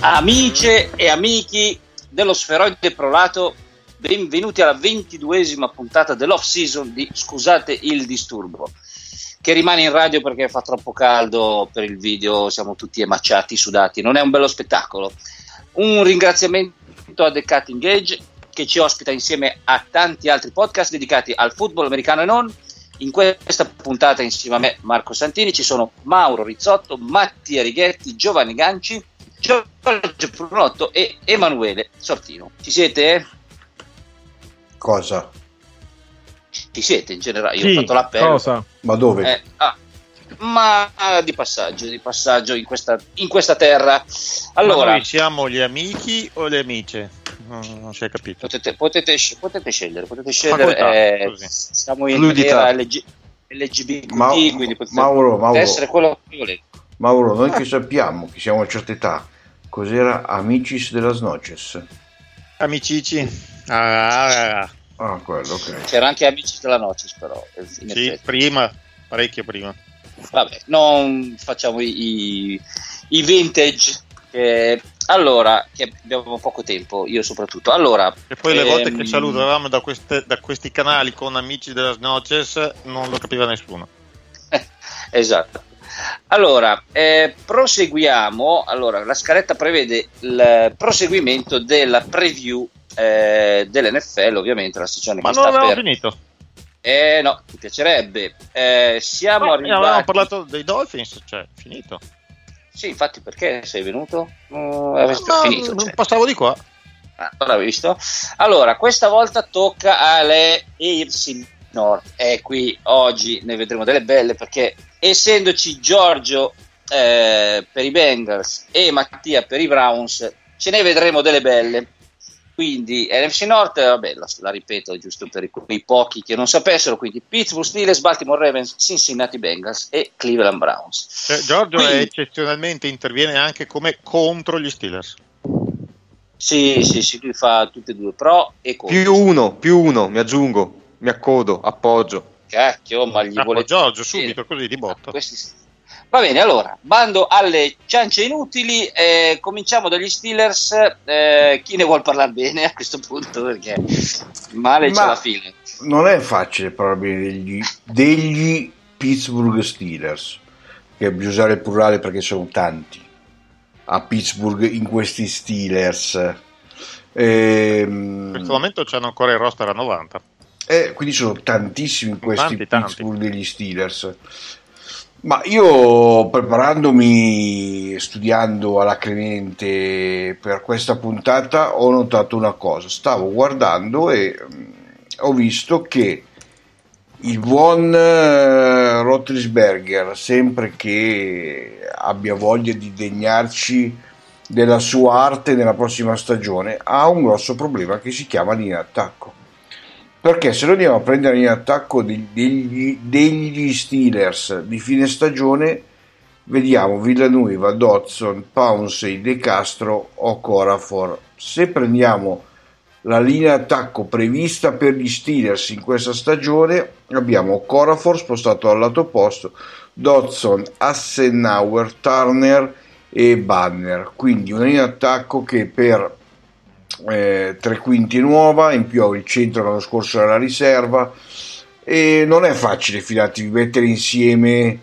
Amiche e amici dello Sferoide Prolato, benvenuti alla 22esima puntata dell'off season di Scusate il disturbo, che rimane in radio perché fa troppo caldo per il video, siamo tutti emacciati, sudati, non è un bello spettacolo. Un ringraziamento a The Cutting Edge, che ci ospita insieme a tanti altri podcast dedicati al football americano e non. In questa puntata insieme a me, Marco Santini, ci sono Mauro Rizzotto, Mattia Righetti, Giovanni Ganci, Giorgio Prunotto e Emanuele Sortino. Ci siete? Cosa? Ci siete in generale? Io sì, ho fatto l'appello. Cosa? Ma dove? Ma di passaggio in questa terra. Allora, ma noi siamo gli amici o le amiche? Non si è capito. Potete scegliere. Siamo in era LGBT, quindi potete essere quello che volete. Mauro, noi che sappiamo che siamo a certa età, cos'era Amicis della Snoces? Amicici. Quello, ok. C'era anche Amici della Noces, però. Sì, prima, parecchio prima. Vabbè, non facciamo i vintage. Allora, che abbiamo poco tempo, io soprattutto. Allora, e poi le volte che salutavamo da questi canali con Amici della Snoces non lo capiva nessuno. Esatto. Allora, proseguiamo. Allora, la scaletta prevede il proseguimento della preview dell'NFL, ovviamente la stagione ma che non sta avevamo per... finito. No, mi piacerebbe. Siamo arrivati... Avevamo parlato dei Dolphins, cioè, finito. Sì, infatti, perché sei venuto? Finito, cioè. Passavo di qua. Allora, visto? Allora, questa volta tocca alle AFC North. E qui oggi ne vedremo delle belle, perché essendoci Giorgio per i Bengals e Mattia per i Browns, ce ne vedremo delle belle. Quindi NFC North, vabbè, la ripeto giusto per quei pochi che non sapessero, quindi Pittsburgh Steelers, Baltimore Ravens, Cincinnati Bengals e Cleveland Browns. Giorgio eccezionalmente interviene anche come contro gli Steelers. Sì, lui fa tutte e due, pro e contro. Più uno, mi aggiungo, mi accodo, appoggio. Cacchio, ma gli vuole... Giorgio, subito, così di botto. Va bene, allora, bando alle ciance inutili, cominciamo dagli Steelers. Chi ne vuol parlare bene a questo punto? Perché male c'è la fine. Non è facile parlare bene degli Pittsburgh Steelers, che bisogna usare il plurale perché sono tanti a Pittsburgh in questi Steelers. In questo momento c'hanno ancora il roster a 90. Quindi sono tantissimi in questi Pittsburgh tanti. degli Steelers. Ma io, preparandomi, studiando alacremente per questa puntata, ho notato una cosa. Stavo guardando e ho visto che il buon Roethlisberger, sempre che abbia voglia di degnarci della sua arte nella prossima stagione, ha un grosso problema che si chiama linea d'attacco. Perché se noi andiamo a prendere in attacco degli Steelers di fine stagione, vediamo Villanueva, Dodson, Pouncey, De Castro o Corafor. Se prendiamo la linea d'attacco prevista per gli Steelers in questa stagione, abbiamo Corafor spostato al lato opposto, Dodson, Hassenauer, Turner e Banner. Quindi una linea d'attacco che per tre quinti nuova, in più il centro l'anno scorso era la riserva, e non è facile fidatevi, mettere insieme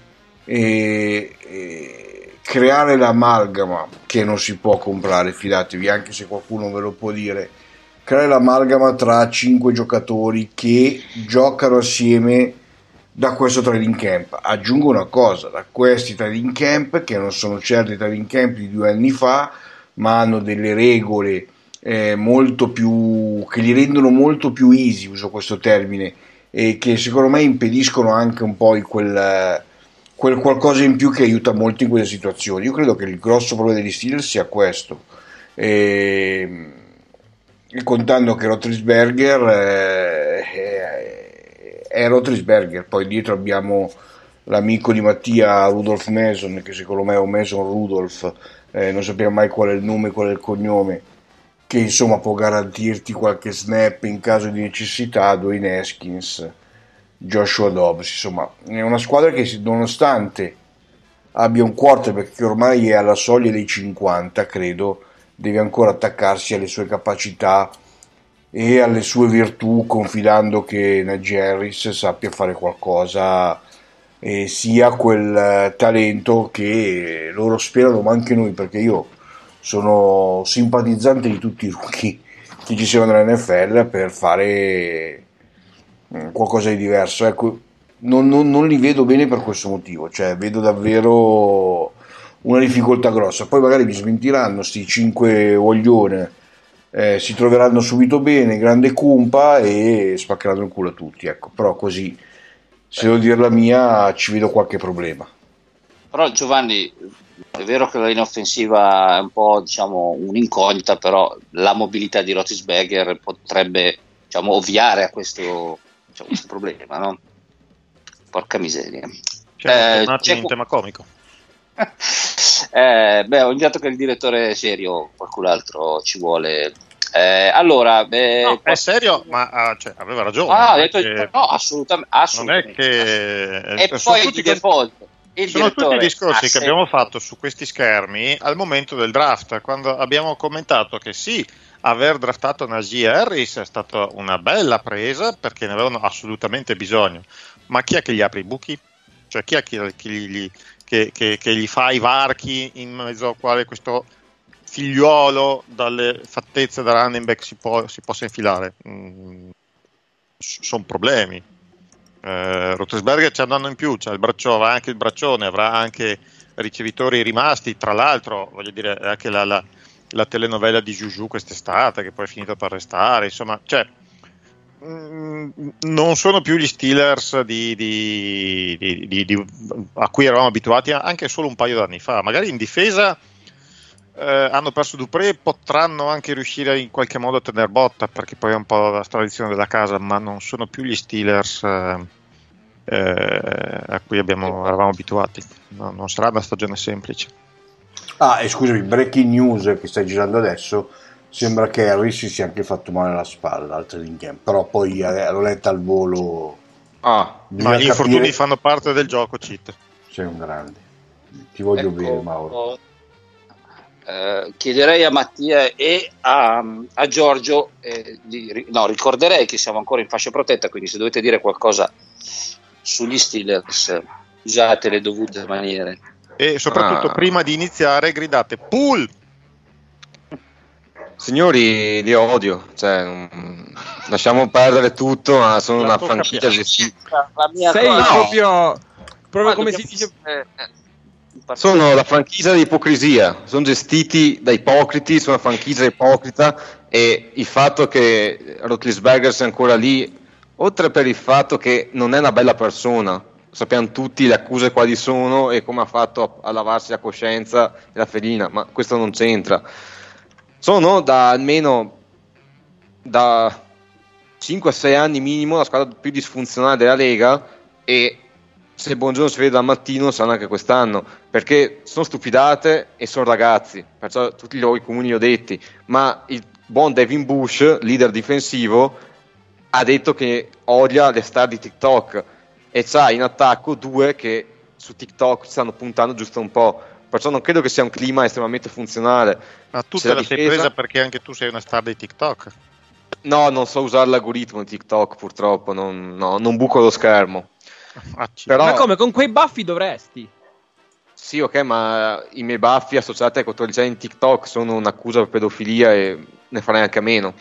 e creare l'amalgama, che non si può comprare, fidatevi, anche se qualcuno ve lo può dire, creare l'amalgama tra 5 giocatori che giocano assieme da questo trading camp. Aggiungo una cosa, da questi trading camp, che non sono certo i trading camp di 2 anni fa, ma hanno delle regole molto più, che li rendono molto più easy, uso questo termine, e che secondo me impediscono anche un po' quel qualcosa in più che aiuta molto in quelle situazioni. Io credo che il grosso problema degli Steelers sia questo, e contando che Roethlisberger è Roethlisberger, poi dietro abbiamo l'amico di Mattia, Rudolph Mason, che secondo me è un Mason Rudolph, non sappiamo mai qual è il nome, qual è il cognome, che insomma può garantirti qualche snap in caso di necessità. Dwayne Haskins, Joshua Dobbs, insomma è una squadra che nonostante abbia un quarterback che ormai è alla soglia dei 50, credo, deve ancora attaccarsi alle sue capacità e alle sue virtù, confidando che Najee Harris sappia fare qualcosa e sia quel talento che loro sperano, ma anche noi, perché io sono simpatizzante di tutti i rookie che ci siano nella NFL per fare qualcosa di diverso. Ecco, non li vedo bene per questo motivo, cioè vedo davvero una difficoltà grossa. Poi magari mi smentiranno sti 5 voglione, si troveranno subito bene, grande cumpa, e spaccheranno il culo a tutti, ecco. Però così, se devo dire la mia, ci vedo qualche problema. Però Giovanni, è vero che la linea offensiva è un po', diciamo, un'incognita, però la mobilità di Roethlisberger potrebbe, diciamo, ovviare a questo problema, no? Porca miseria. C'è un tema comico. Ho inviato che il direttore è serio, qualcun altro ci vuole. Allora, no, è serio, ma aveva ragione. Ha detto no, assolutamente. Non è che E poi di default sono tutti i discorsi che abbiamo fatto su questi schermi al momento del draft, quando abbiamo commentato che sì, aver draftato Najee Harris è stata una bella presa perché ne avevano assolutamente bisogno, ma chi è che gli apre i buchi? Cioè chi è che gli fa i varchi in mezzo al quale questo figliuolo dalle fattezze da running back si possa infilare? Sono problemi. Roethlisberger c'è un anno in più, c'ha il braccio, avrà anche il braccione, avrà anche ricevitori rimasti, tra l'altro voglio dire anche la telenovela di Juju quest'estate che poi è finita per restare, insomma, cioè non sono più gli Steelers a cui eravamo abituati anche solo un paio d'anni fa. Magari in difesa hanno perso Dupré, potranno anche riuscire in qualche modo a tener botta, perché poi è un po' la tradizione della casa, ma non sono più gli Steelers a cui eravamo abituati. No, non sarà una stagione semplice. E scusami, breaking news che stai girando adesso, sembra che Harris si sia anche fatto male alla spalla al training camp, però poi l'ho letta al volo. Ma gli infortuni fanno parte del gioco, Cit. Sei un grande, ti voglio bene, Mauro. Chiederei a Mattia e a Giorgio, ricorderei che siamo ancora in fascia protetta, quindi se dovete dire qualcosa sugli Steelers usate le dovute maniere. E soprattutto prima di iniziare gridate Pool! Signori, li odio, cioè, lasciamo perdere tutto, ma sono una franchigia gestita. Proprio come si dice. Sono la franchigia di ipocrisia, sono gestiti da ipocriti, sono una franchigia ipocrita, e il fatto che Roethlisberger sia ancora lì, oltre per il fatto che non è una bella persona, sappiamo tutti le accuse quali sono e come ha fatto a lavarsi la coscienza e la felina, ma questo non c'entra. Sono almeno da 5-6 anni minimo la squadra più disfunzionale della Lega, e se il buongiorno si vede dal mattino sarà anche quest'anno, perché sono stupidate e sono ragazzi, perciò tutti i luoghi comuni li ho detti, ma il buon Devin Bush, leader difensivo, ha detto che odia le star di TikTok, e c'ha in attacco 2 che su TikTok stanno puntando giusto un po', perciò non credo che sia un clima estremamente funzionale. Ma tu te la sei presa perché anche tu sei una star di TikTok? No, non so usare l'algoritmo di TikTok, purtroppo, non buco lo schermo. Però, ma come, con quei baffi dovresti? Sì, ok, ma i miei baffi associati ai 14 anni in TikTok sono un'accusa per pedofilia e ne farei anche a meno.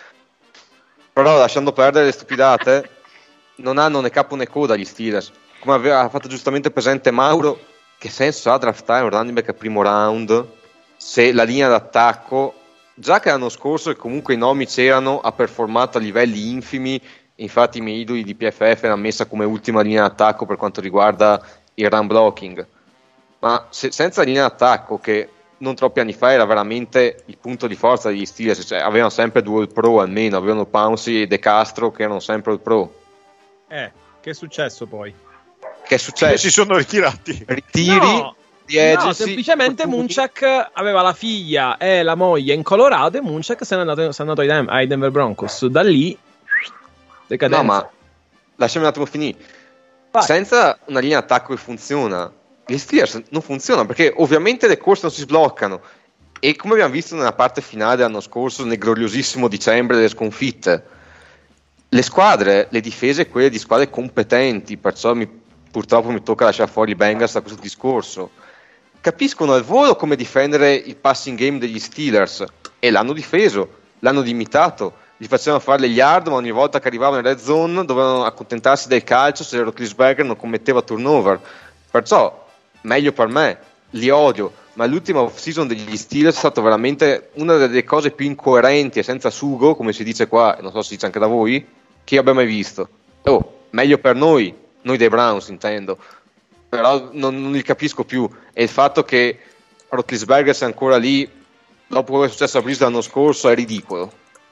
Però, lasciando perdere le stupidate, non hanno né capo né coda gli Steelers. Come aveva fatto giustamente presente Mauro, che senso ha draftare un running back al primo round se la linea d'attacco, già che l'anno scorso comunque i nomi c'erano, ha performato a livelli infimi. Infatti i miei idoli di PFF l'hanno messa come ultima linea d'attacco per quanto riguarda il run blocking, ma senza linea d'attacco, che non troppi anni fa era veramente il punto di forza degli Steelers, cioè avevano sempre 2 All-Pro almeno, avevano Pouncey e De Castro che erano sempre All-Pro. Che è successo poi? Che è successo? Che si sono ritirati. Ritiri di agency, semplicemente Munchak aveva la figlia e la moglie in Colorado, e Munchak se n'è andato ai Denver Broncos. Da lì decadenza. No, ma lasciami un attimo finire. Senza una linea d'attacco che funziona, gli Steelers non funzionano, perché ovviamente le corse non si sbloccano, E come abbiamo visto nella parte finale dell'anno scorso, nel gloriosissimo dicembre delle sconfitte, le squadre, le difese, quelle di squadre competenti, perciò purtroppo mi tocca lasciare fuori i Bengals da questo discorso, capiscono al volo come difendere il passing game degli Steelers e l'hanno difeso, l'hanno limitato, gli facevano fare le yard, ma ogni volta che arrivavano in red zone dovevano accontentarsi del calcio se Roethlisberger non commetteva turnover. Perciò meglio per me, li odio, ma l'ultima off-season degli Steelers è stata veramente una delle cose più incoerenti e senza sugo, come si dice qua, e non so se si dice anche da voi, che abbia mai visto. Meglio per noi dei Browns intendo, però non li capisco più, e il fatto che Roethlisberger sia ancora lì dopo quello che è successo a Breeze l'anno scorso è ridicolo.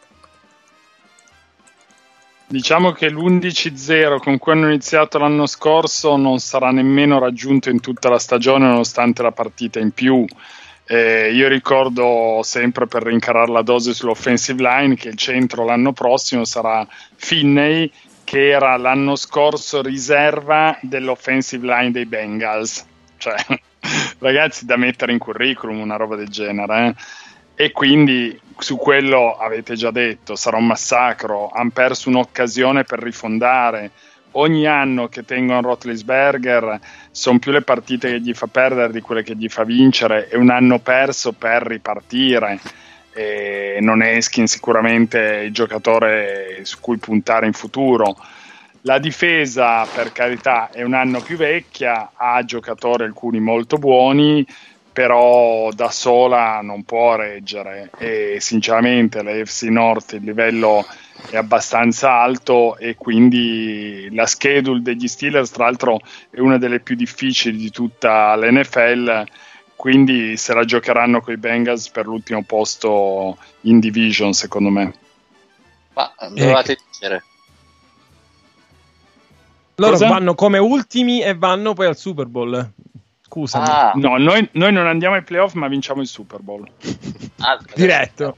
Diciamo che l'11-0 con cui hanno iniziato l'anno scorso non sarà nemmeno raggiunto in tutta la stagione, nonostante la partita in più. Io ricordo sempre, per rincarare la dose sull'offensive line, che il centro l'anno prossimo sarà Finney, che era l'anno scorso riserva dell'offensive line dei Bengals. Cioè, ragazzi, da mettere in curriculum una roba del genere, E quindi su quello avete già detto, sarà un massacro. Hanno perso un'occasione per rifondare. Ogni anno che tengono Roethlisberger sono più le partite che gli fa perdere di quelle che gli fa vincere, e un anno perso per ripartire. E non è Eskin sicuramente il giocatore su cui puntare in futuro. La difesa, per carità, è un anno più vecchia, ha giocatori alcuni molto buoni, però da sola non può reggere, e sinceramente la AFC North il livello è abbastanza alto, e quindi la schedule degli Steelers tra l'altro è una delle più difficili di tutta l'NFL, quindi se la giocheranno coi Bengals per l'ultimo posto in division, secondo me. Ma dovete vincere. Loro vanno come ultimi e vanno poi al Super Bowl. Scusami. No, noi non andiamo ai playoff, ma vinciamo il Super Bowl. Diretto.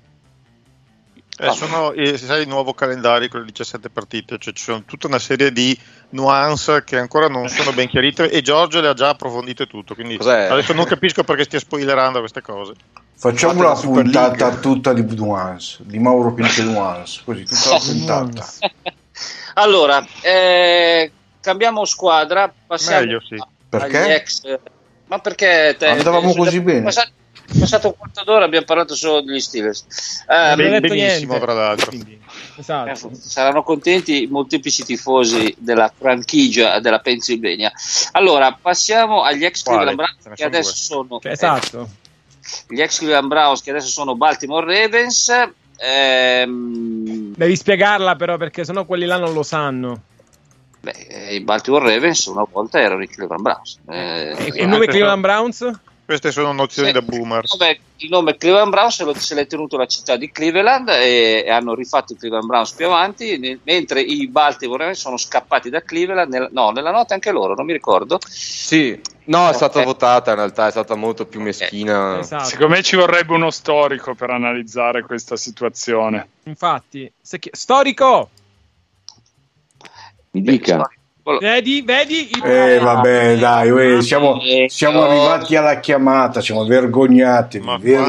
Sono il nuovo calendario con le 17 partite, cioè ci sono tutta una serie di nuance che ancora non sono ben chiarite, e Giorgio le ha già approfondite tutto, quindi adesso non capisco perché stia spoilerando queste cose. Facciamo una puntata tutta di nuance, di Mauro Pinto nuance, così tutta la puntata. Allora, cambiamo squadra, passiamo. Meglio, sì. Perché? Ex. Ma perché andavamo così bene? Passato un quarto d'ora, abbiamo parlato solo degli Steelers. Benissimo, tra l'altro. Esatto. Saranno contenti i molteplici tifosi della franchigia della Pennsylvania. Allora, passiamo agli ex Cleveland Browns, che adesso sono esatto. Gli ex Cleveland Browns, che adesso sono Baltimore Ravens. Devi spiegarla però, perché sennò quelli là non lo sanno. I Baltimore Ravens una volta erano i Cleveland Browns. Il nome Cleveland Browns? Queste sono nozioni da boomer. Il nome Cleveland Browns se l'è tenuto la città di Cleveland, e hanno rifatto i Cleveland Browns più avanti, mentre i Baltimore Ravens sono scappati da Cleveland. Nella notte anche loro, non mi ricordo. Sì, no, è stata votata, in realtà è stata molto più meschina. Esatto. Secondo me ci vorrebbe uno storico per analizzare questa situazione. Infatti, storico! Mi dica. Vedi? Vabbè, dai, siamo arrivati alla chiamata, siamo vergognatevi.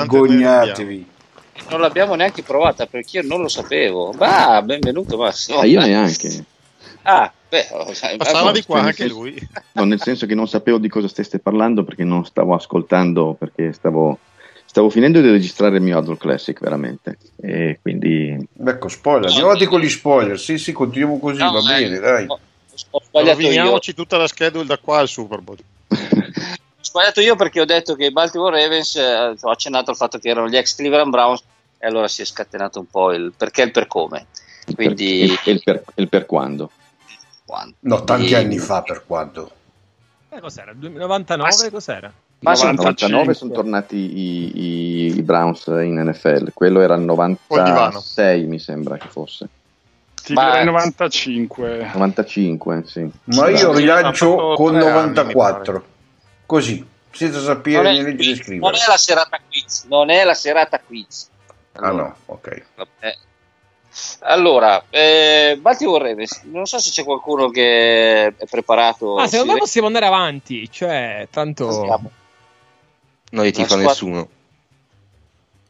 Non l'abbiamo neanche provata, perché io non lo sapevo. Benvenuto Massimo. Io neanche. Passava di qua anche lui. No, nel senso che non sapevo di cosa steste parlando, perché non stavo ascoltando, perché stavo finendo di registrare il mio Adult Classic, veramente, e quindi ecco, spoiler, andiamo avanti con gli spoiler. Sì, continuiamo così, va bene, dai. Ho sbagliato roviniamoci tutta la schedule da qua al Super Bowl. Ho sbagliato io, perché ho detto che i Baltimore Ravens, ho accennato al fatto che erano gli ex Cleveland Browns, e allora si è scatenato un po' il perché e il per come. Quindi il per quando. No, tanti anni fa, per quando. Cos'era? 99? Cos'era? Nel 99 sono tornati i Browns in NFL, quello era il 96, mi sembra che fosse. Ti direi 95. 95, sì. Ma io rilancio con 94, così, senza sapere né leggere né scrivere. Non è la serata quiz. Allora, no, ok. Allora, Baltimore Ravens, non so se c'è qualcuno che è preparato. Secondo me possiamo andare avanti, cioè tanto non gli tifa nessuno.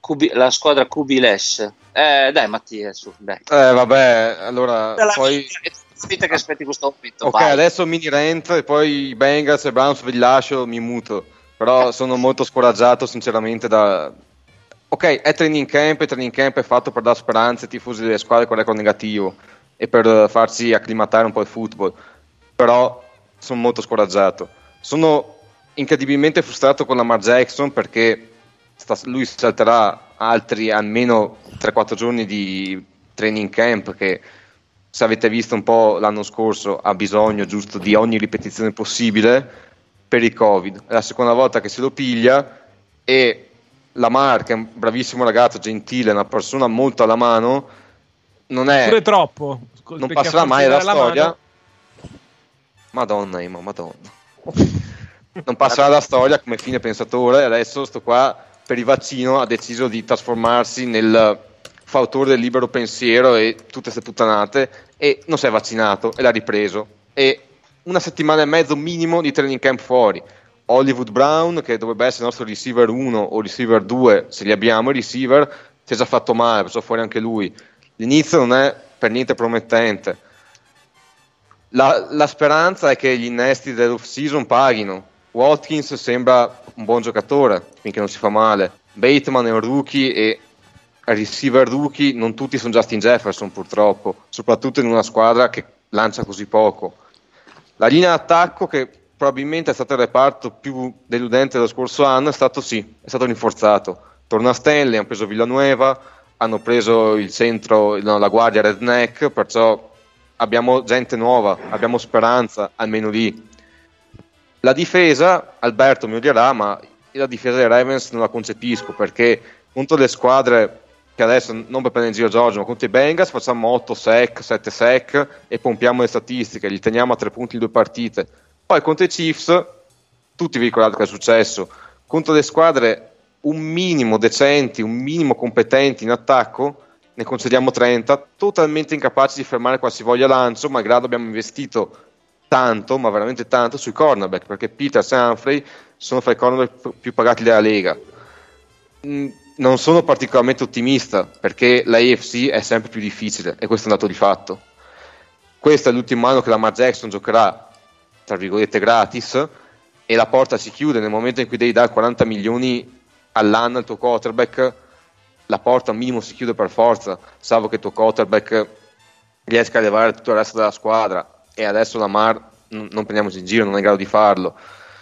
la squadra QB-less. Dai Mattia, su, dai. Vabbè, allora poi aspetta che aspetti questo momento. Ok, vai. Adesso mini rant e poi i Bengals e Browns vi lascio, mi muto. Però sono molto scoraggiato sinceramente Ok, è training camp è fatto per dare speranze ai tifosi delle squadre con record negativo e per farsi acclimatare un po' il football. Però sono molto scoraggiato. Sono incredibilmente frustrato con Lamar Jackson perché lui salterà altri almeno 3-4 giorni di training camp che, se avete visto un po' l'anno scorso, ha bisogno giusto di ogni ripetizione possibile per il Covid. È la seconda volta che se lo piglia e Lamar, che è un bravissimo ragazzo, gentile, una persona molto alla mano, non è pure troppo, non passerà mai alla storia. Madonna. Non passerà alla storia come fine pensatore. Adesso sto qua per il vaccino ha deciso di trasformarsi nel fautore del libero pensiero e tutte queste puttanate, e non si è vaccinato e l'ha ripreso, e una settimana e mezzo minimo di training camp fuori. Hollywood Brown, che dovrebbe essere il nostro receiver 1 o receiver 2, se li abbiamo i receiver, si è già fatto male, preso fuori anche lui. L'inizio non è per niente promettente. La speranza è che gli innesti dell'off season paghino. Watkins sembra un buon giocatore finché non si fa male. Bateman è un rookie e receiver rookie non tutti sono Justin Jefferson, purtroppo, soprattutto in una squadra che lancia così poco. La linea d'attacco, che probabilmente è stato il reparto più deludente dello scorso anno, è stato rinforzato. Torna Stanley, hanno preso Villanueva, hanno preso il centro, la guardia Redneck, perciò abbiamo gente nuova, abbiamo speranza almeno lì. La difesa, Alberto mi odierà, ma la difesa dei Ravens non la concepisco, perché contro le squadre che adesso non per prendere in giro Giorgio, ma contro i Bengals facciamo 8 sack, 7 sack e pompiamo le statistiche, li teniamo a 3 punti in 2 partite. Poi contro i Chiefs, tutti vi ricordate che è successo, contro le squadre un minimo decenti, un minimo competenti in attacco, ne concediamo 30, totalmente incapaci di fermare qualsivoglia lancio, malgrado abbiamo investito tanto, ma veramente tanto, sui cornerback, perché Peters e Humphrey sono fra i cornerback più pagati della Lega. Non sono particolarmente ottimista, perché la AFC è sempre più difficile, e questo è un dato di fatto. Questo è l'ultimo anno che Lamar Jackson giocherà, tra virgolette, gratis, e la porta si chiude nel momento in cui devi dare 40 milioni all'anno al tuo quarterback. La porta minimo si chiude per forza, salvo che il tuo quarterback riesca a levare tutto il resto della squadra, e adesso Lamar, non prendiamoci in giro, non è in grado di farlo.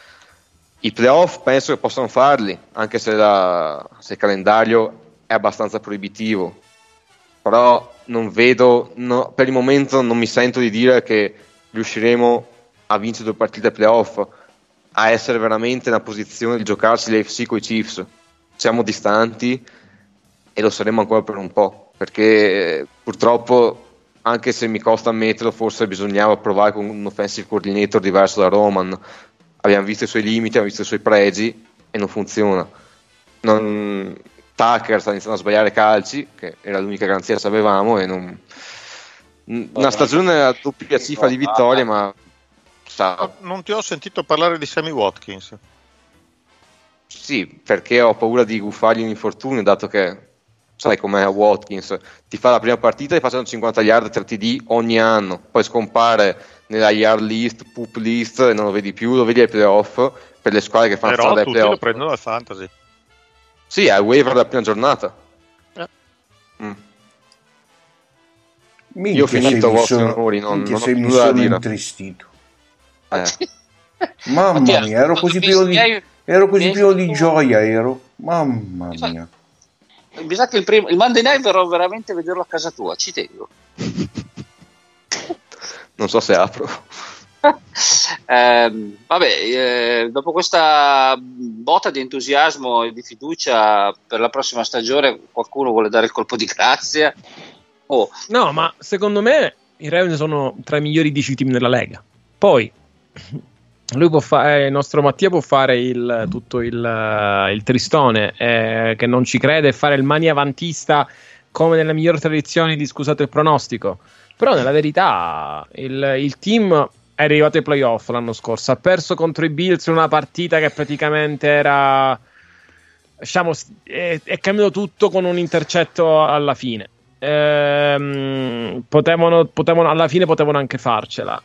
I playoff penso che possano farli, anche se il calendario è abbastanza proibitivo, però non vedo, per il momento non mi sento di dire che riusciremo a vincere 2 partite playoff, a essere veramente nella posizione di giocarsi l'AFC con i Chiefs. Siamo distanti e lo saremo ancora per un po', perché purtroppo, anche se mi costa ammetterlo, forse bisognava provare con un offensive coordinator diverso da Roman. Abbiamo visto i suoi limiti, abbiamo visto i suoi pregi e non funziona. Tucker sta iniziando a sbagliare calci, che era l'unica garanzia che avevamo, e una stagione a doppia cifra di vittorie, ma non ti ho sentito parlare di Sammy Watkins. Sì, perché ho paura di guffargli un infortunio, dato che sai com'è Watkins, ti fa la prima partita e facciano 50 yard 3 TD ogni anno, poi scompare nella yard list, poop list, e non lo vedi più, lo vedi ai playoff per le squadre che fanno strada ai playoff. Lo prendono al fantasy. Sì, è il waiver della prima giornata. Io ho finito, vostri onori, non ho nulla da dire. Intristito. Mamma mia, ero così pieno di gioia, mamma mia. Mi sa che il Monday Night verrò veramente a vederlo a casa tua, ci tengo. Non so se apro. Dopo questa botta di entusiasmo e di fiducia per la prossima stagione, qualcuno vuole dare il colpo di grazia? No, ma secondo me i Ravens sono tra i migliori 10 team nella Lega. Poi lui può fare, il nostro Mattia può fare tutto il tristone, che non ci crede, e fare il mani avantista come nelle migliori tradizioni di scusate il pronostico. Però nella verità il team è arrivato ai playoff l'anno scorso, ha perso contro i Bills una partita che praticamente era diciamo, è cambiato tutto con un intercetto alla fine. Potevano alla fine potevano anche farcela.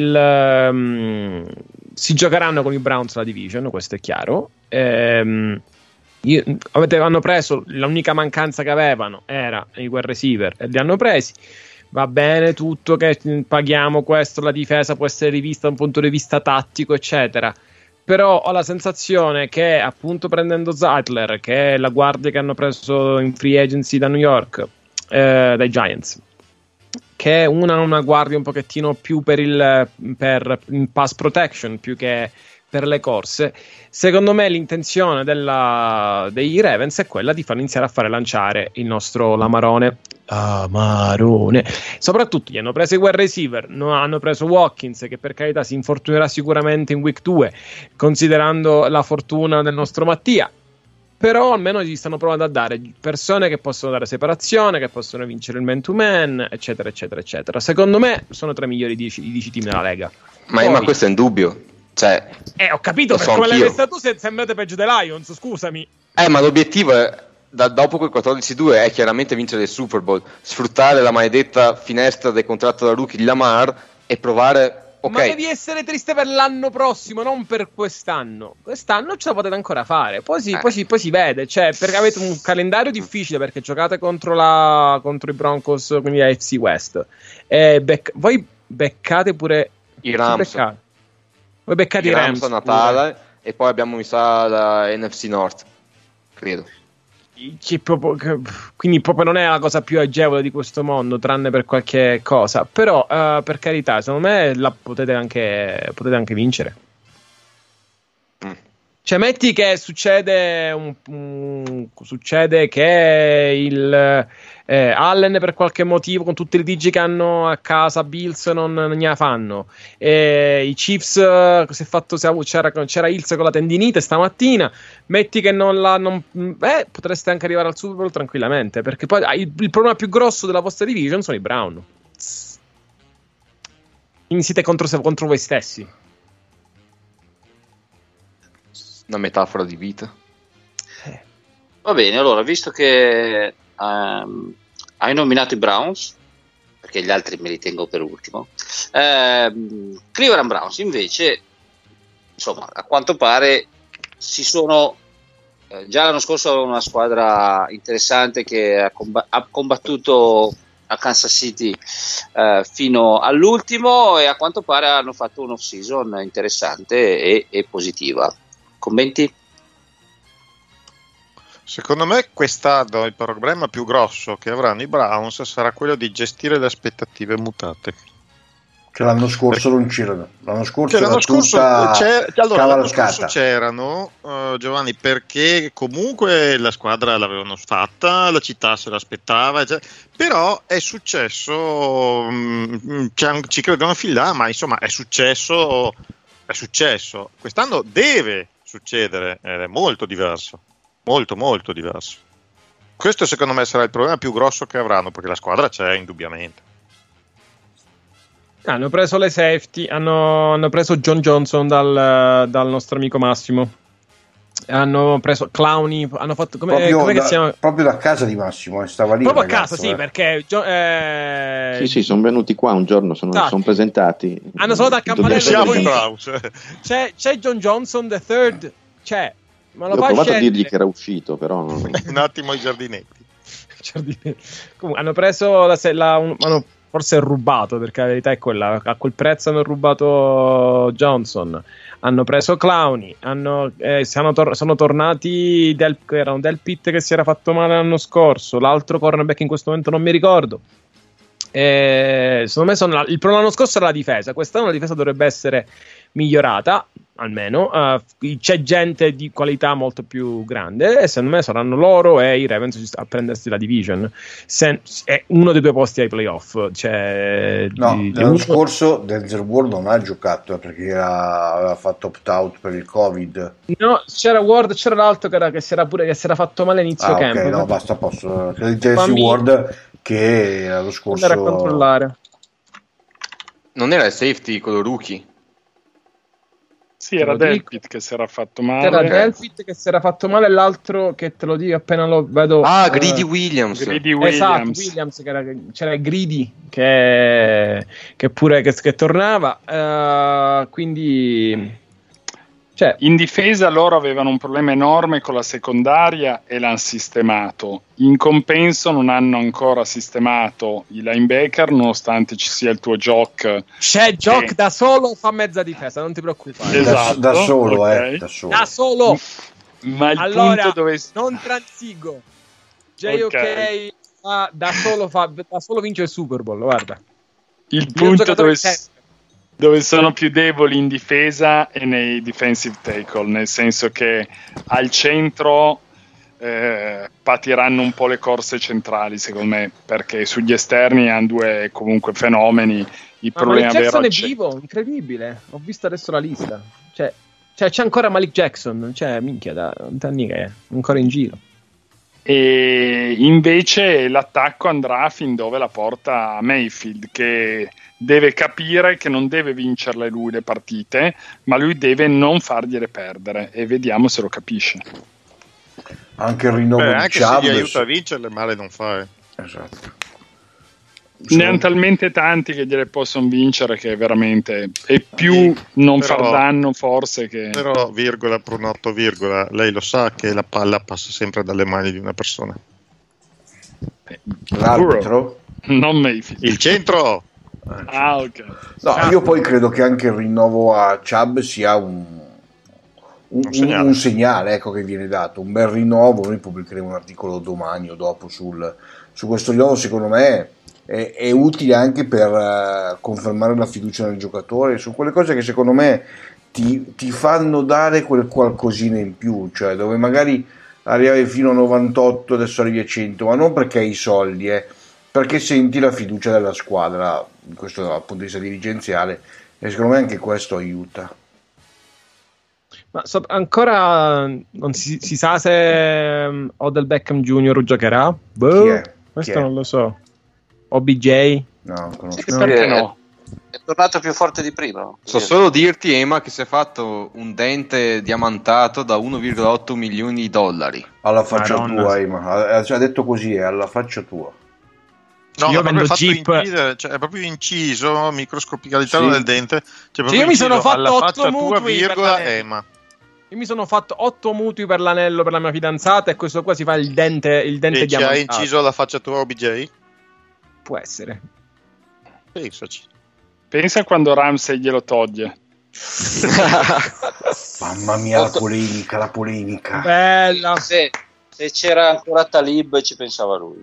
Si giocheranno con i Browns la division, questo è chiaro. Hanno preso, l'unica mancanza che avevano era i wide receiver e li hanno presi. Va bene tutto che paghiamo questo, la difesa può essere rivista da un punto di vista tattico, eccetera. Però ho la sensazione che, appunto, prendendo Zeitler, che è la guardia che hanno preso in free agency da New York, dai Giants, che è una guardia un pochettino più per pass protection più che per le corse. Secondo me l'intenzione dei Ravens è quella di far iniziare a fare lanciare il nostro Lamarone. Soprattutto gli hanno preso i wide receiver, hanno preso Watkins, che per carità si infortunerà sicuramente in week 2, considerando la fortuna del nostro Mattia. Però almeno gli stanno provando a dare persone che possono dare separazione, che possono vincere il man to man, eccetera eccetera eccetera. Secondo me sono tra i migliori 10 team nella Lega. Ma questo è indubbio. Cioè, ho capito, per come l'hai messa tu sembrate peggio dei Lions, scusami. Ma l'obiettivo è, dopo quel 14-2, è chiaramente vincere il Super Bowl, sfruttare la maledetta finestra del contratto da rookie di Lamar e provare. Okay. Ma devi essere triste per l'anno prossimo, non per quest'anno. Quest'anno ce la potete ancora fare. Poi si vede. Cioè, perché avete un calendario difficile, perché giocate contro i Broncos, quindi AFC West. Voi beccate pure i Rams. Voi beccate i Rams a Natale pure. E poi abbiamo, mi sa, la NFC North, credo. Quindi proprio non è la cosa più agevole di questo mondo, tranne per qualche cosa. Però per carità, secondo me la potete anche vincere. Cioè, metti che succede che Allen per qualche motivo, con tutti i litigi che hanno a casa Bills, non ne fanno. I Chiefs, c'era Hills con la tendinite stamattina. Metti che potreste anche arrivare al Super Bowl tranquillamente, perché poi il problema più grosso della vostra division sono i Brown. Quindi siete contro voi stessi. Una metafora di vita. Va bene, allora, visto che hai nominato i Browns, perché gli altri me li tengo per ultimo, Cleveland Browns invece, insomma, a quanto pare già l'anno scorso avevano una squadra interessante che ha combattuto a Kansas City fino all'ultimo, e a quanto pare hanno fatto un off-season interessante e positiva. Commenti? Secondo me quest'anno il problema più grosso che avranno i Browns sarà quello di gestire le aspettative mutate. Che l'anno scorso non c'erano. L'anno scorso c'erano, Giovanni, perché comunque la squadra l'avevano fatta, la città se l'aspettava, però è successo, ci credono fin là, ma insomma è successo. Quest'anno deve succedere, ed è molto diverso, molto molto diverso. Questo secondo me sarà il problema più grosso che avranno, perché la squadra c'è indubbiamente. Hanno preso le safety, hanno preso John Johnson dal nostro amico Massimo, hanno preso Clowney, hanno fatto come si chiama? Proprio da casa di Massimo, stava lì proprio ragazzo, a casa, sì, perché sì, sono venuti qua un giorno, sono presentati, hanno solo dal campanello. C'è John Johnson the third, ma lo ho provato a dirgli che era uscito, però un attimo i giardinetti. Comunque, hanno preso hanno forse rubato, perché la verità è quella, a quel prezzo hanno rubato Johnson, hanno preso Clowney, sono tornati erano Del Pitt che si era fatto male l'anno scorso, l'altro cornerback in questo momento non mi ricordo. Secondo me il problema l'anno scorso era la difesa, quest'anno la difesa dovrebbe essere migliorata, almeno c'è gente di qualità molto più grande, e secondo me saranno loro e i Ravens a prendersi la division, è uno dei due posti ai playoff. L'anno scorso Denzel Ward non ha giocato perché aveva fatto opt-out per il Covid. No, c'era Ward, c'era l'altro che si era fatto male all'inizio camp. Ok, no, basta, posso Denzel Ward che l'anno scorso era a controllare. Non era il safety quello rookie? Sì, era Delpit che si era fatto male. Era Delpit che si era fatto male, l'altro che te lo dico appena lo vedo. Greedy Williams. Esatto, Williams, c'era Greedy che pure che tornava. Quindi... Cioè, in difesa loro avevano un problema enorme con la secondaria e l'hanno sistemato. In compenso non hanno ancora sistemato i linebacker, nonostante ci sia il tuo Jock. C'è Jock da solo, fa mezza difesa, non ti preoccupare. Esatto, da solo, okay. Da solo. Da solo. Ma il allora, punto dove... non transigo. JOK da solo vince il Super Bowl, guarda. Il punto dove sono più deboli in difesa e nei defensive tackle, nel senso che al centro patiranno un po' le corse centrali, secondo me, perché sugli esterni hanno due comunque fenomeni. Il problema Malik vero Jackson è vivo, incredibile. Ho visto adesso la lista. Cioè c'è ancora Malik Jackson, cioè minchia, da anni che è ancora in giro. E invece l'attacco andrà fin dove la porta Mayfield, che deve capire che non deve vincerle lui le partite, ma lui deve non fargliele perdere, e vediamo se lo capisce. Anche il rinnovo di anche Chubb, se gli aiuta a vincerle, male non fa. Esatto. Ne hanno talmente tanti che gliele possono vincere, che veramente è più non far danno forse che... Però virgola Pronotto virgola, lei lo sa che la palla passa sempre dalle mani di una persona. L'arbitro? Non Mayfield. Il centro? Ok. No, io poi credo che anche il rinnovo a Chubb sia un segnale, ecco, che viene dato, un bel rinnovo. Noi pubblicheremo un articolo domani o dopo su questo rinnovo. Secondo me è utile anche per confermare la fiducia nel giocatore, su quelle cose che secondo me ti fanno dare quel qualcosina in più, cioè dove magari arrivavi fino a 98, adesso arrivi a 100, ma non perché hai i soldi, perché senti la fiducia della squadra, questo dal punto di vista dirigenziale, e secondo me anche questo aiuta. Ma ancora non si sa se Odell Beckham Jr. giocherà? Questo non lo so. OBJ? No, non conosco. Perché no? È tornato più forte di prima. So solo dirti, Ema, che si è fatto un dente diamantato da 1,8 milioni di dollari. Alla faccia tua, Ema. Ha detto così, alla faccia tua. No, io vendo Jeep, cioè è proprio inciso, microscopicalità del dente. Cioè io mi sono fatto 8 mutui virgola Ema. Io mi sono fatto 8 mutui per l'anello per la mia fidanzata, e questo qua si fa il dente e diamantato. Ci ha inciso la faccia tua OBJ? Può essere. Pensaci. Pensa quando Ramsey glielo toglie. Mamma mia, la polemica. Bella. Se c'era ancora Talib ci pensava lui.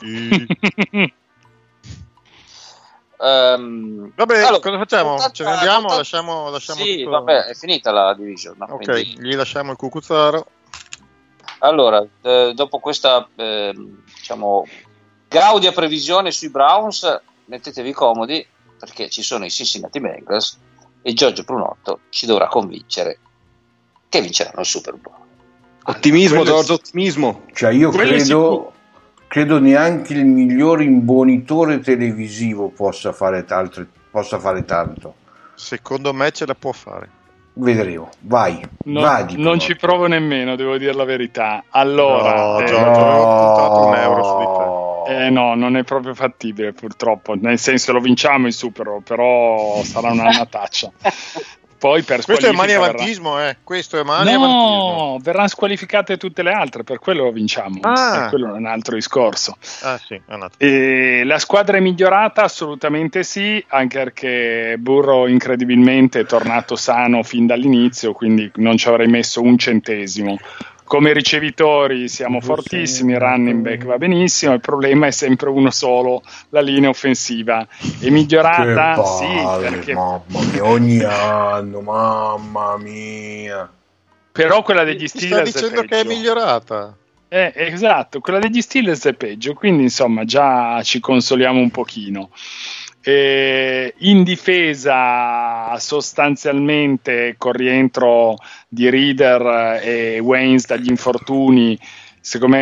Vabbè, allora, cosa facciamo? Ce ne andiamo? Lasciamo sì, tutto... vabbè, è finita la division. Ok, quindi... gli lasciamo il cucuzzaro. Allora, dopo questa diciamo gaudia previsione sui Browns, mettetevi comodi, perché ci sono i Cincinnati Bengals e Giorgio Brunotto ci dovrà convincere che vinceranno il Super Bowl. Ottimismo, Giorgio, ottimismo. Cioè io credo neanche il miglior imbonitore televisivo possa fare tanto. Secondo me ce la può fare. Vedremo, vai. Non ci provo nemmeno, devo dire la verità. Allora, Giorgio, avevo puntato €1 su di te. No, non è proprio fattibile, purtroppo. Nel senso, lo vinciamo il Super Bowl, però sarà una nataccia. Poi per questo è maniavantismo, questo è maniavantismo. No, verranno squalificate tutte le altre, per quello lo vinciamo. E quello è un altro discorso. Sì, è un altro. E la squadra è migliorata? Assolutamente sì, anche perché Burrow incredibilmente è tornato sano fin dall'inizio, quindi non ci avrei messo un centesimo. Come ricevitori siamo fortissimi, il running back va benissimo, il problema è sempre uno solo, la linea offensiva. È migliorata? Sì, perché... Mamma mia, ogni anno, mamma mia. Però quella degli Steelers sta dicendo che è migliorata. Esatto, quella degli Steelers è peggio, quindi insomma già ci consoliamo un pochino. In difesa sostanzialmente col rientro di Reader e Waynes dagli infortuni, secondo me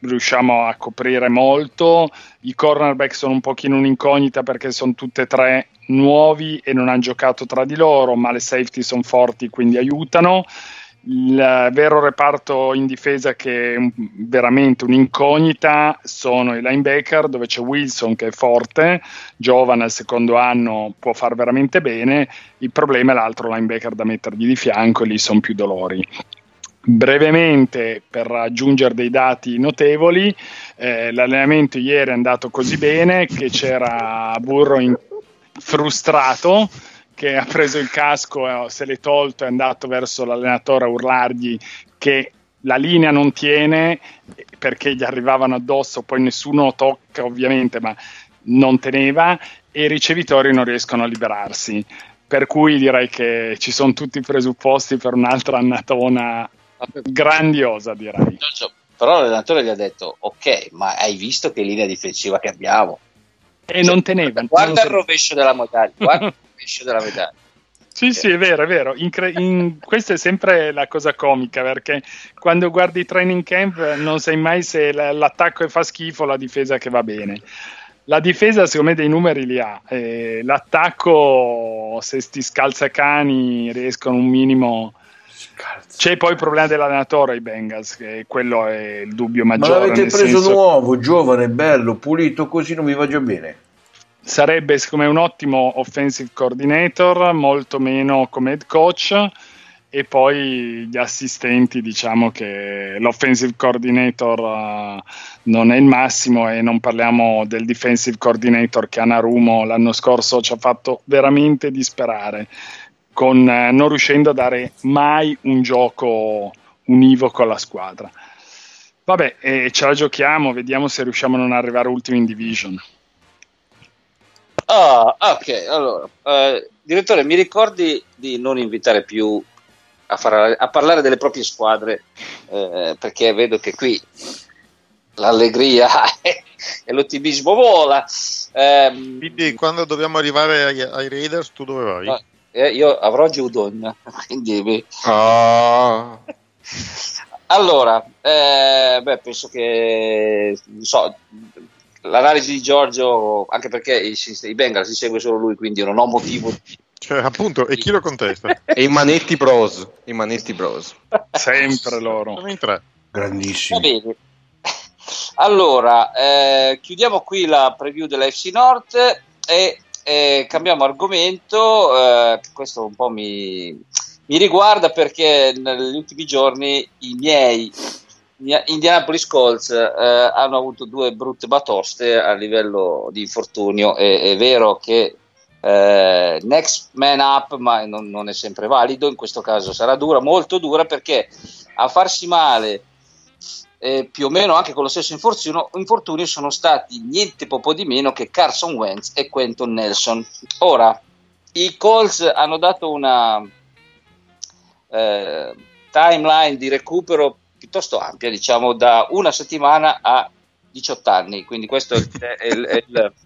riusciamo a coprire molto. I cornerback sono un pochino un'incognita perché sono tutte e tre nuovi e non hanno giocato tra di loro, ma le safety sono forti, quindi aiutano. Il vero reparto in difesa che è veramente un'incognita sono i linebacker, dove c'è Wilson che è forte, giovane, al secondo anno può far veramente bene. Il problema è l'altro linebacker da mettergli di fianco, e lì sono più dolori. Brevemente, per aggiungere dei dati notevoli, l'allenamento ieri è andato così bene che c'era Burrow frustrato, che ha preso il casco, se l'è tolto, è andato verso l'allenatore a urlargli che la linea non tiene perché gli arrivavano addosso, poi nessuno tocca ovviamente, ma non teneva, e i ricevitori non riescono a liberarsi, per cui direi che ci sono tutti i presupposti per un'altra annatona grandiosa, direi. Però l'allenatore gli ha detto: ok, ma hai visto che linea difensiva che abbiamo? E non teneva. Guarda il rovescio della medaglia. Sì, è vero. Questa è sempre la cosa comica, perché quando guardi i training camp non sai mai se l'attacco che fa schifo o la difesa che va bene. La difesa secondo me dei numeri li ha, l'attacco, se sti scalzacani riescono un minimo. C'è poi il problema dell'allenatore ai Bengals, che quello è il dubbio maggiore. Ma l'avete preso nuovo, giovane, bello, pulito, così non mi va già bene? Sarebbe secondo me un ottimo offensive coordinator, molto meno come head coach, e poi gli assistenti, diciamo che l'offensive coordinator non è il massimo, e non parliamo del defensive coordinator che Anarumo l'anno scorso ci ha fatto veramente disperare, con non riuscendo a dare mai un gioco univoco alla squadra. Vabbè, ce la giochiamo, vediamo se riusciamo a non arrivare ultimi in division. Ok, allora, direttore, mi ricordi di non invitare più a parlare delle proprie squadre, perché vedo che qui l'allegria e l'ottimismo vola. Quindi quando dobbiamo arrivare ai Raiders, tu dove vai? No, io avrò Giudon, quindi allora, penso che l'analisi di Giorgio, anche perché i Bengals si segue solo lui, quindi io non ho motivo appunto, e chi lo contesta? E i Manetti Bros. Sempre loro. Sono in tre. Grandissimi. Va bene. Allora, chiudiamo qui la preview della FC North e cambiamo argomento. Questo un po' mi riguarda, perché negli ultimi giorni i miei Indianapolis Colts hanno avuto due brutte batoste a livello di infortunio. È vero che next man up, ma non è sempre valido. In questo caso sarà dura, molto dura, perché a farsi male più o meno anche con lo stesso infortunio sono stati niente poco di meno che Carson Wentz e Quentin Nelson. Ora, i Colts hanno dato una timeline di recupero piuttosto ampia, diciamo da una settimana a 18 anni, quindi questo è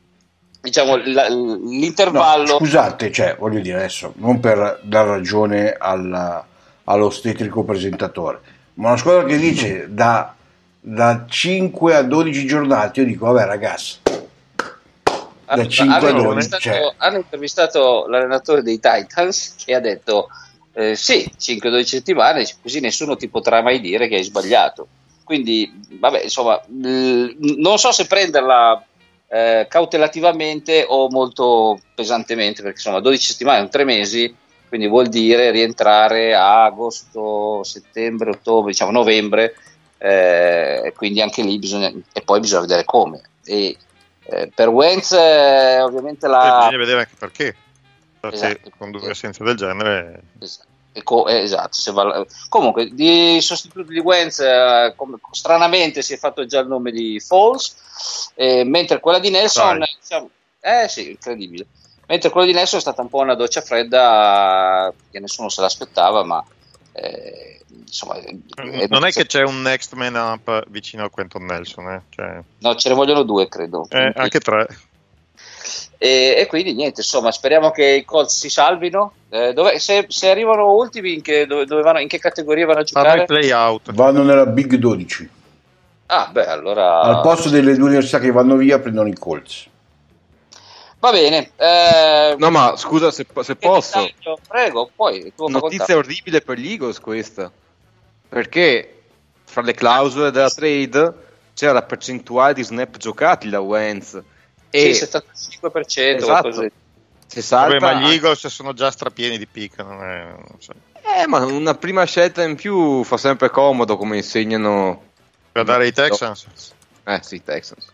l'intervallo. No, scusate, voglio dire, adesso non per dar ragione all'ostetrico presentatore, ma una squadra che dice da 5 a 12 giornate, io dico vabbè ragazzi, da 5 a 12 hanno intervistato l'allenatore dei Titans che ha detto sì, 5-12 settimane, così nessuno ti potrà mai dire che hai sbagliato. Quindi vabbè, insomma, non so se prenderla cautelativamente o molto pesantemente, perché insomma 12 settimane sono 3 mesi, quindi vuol dire rientrare a agosto, settembre, ottobre, diciamo novembre, quindi anche lì bisogna vedere come. E per Wentz ovviamente bisogna vedere anche perché. Esatto, con due assenze del genere, esatto. Comunque di sostituto di Wentz stranamente si è fatto già il nome di Foles, mentre quella di Nelson sì, incredibile, mentre quella di Nelson è stata un po' una doccia fredda che nessuno se l'aspettava, ma insomma non è che c'è un next man up vicino a Quentin Nelson, no, ce ne vogliono 2 credo, anche 3. E quindi niente, insomma, speriamo che i Colts si salvino. Se arrivano ultimi, dove vanno, in che categoria vanno a giocare? Play out. Vanno nella Big 12. Allora al posto delle due università che vanno via prendono i Colts. Va bene. No, ma scusa se posso. Prego, poi notizia orribile per gli Eagles questa, perché fra le clausole della trade c'era la percentuale di snap giocati da Wentz e sì, 75%. Esatto. Così. Se salta, ma gli Eagles sono già strapieni di pick, non so. Ma una prima scelta in più fa sempre comodo, come insegnano per dare i Texans. Sì, Texans.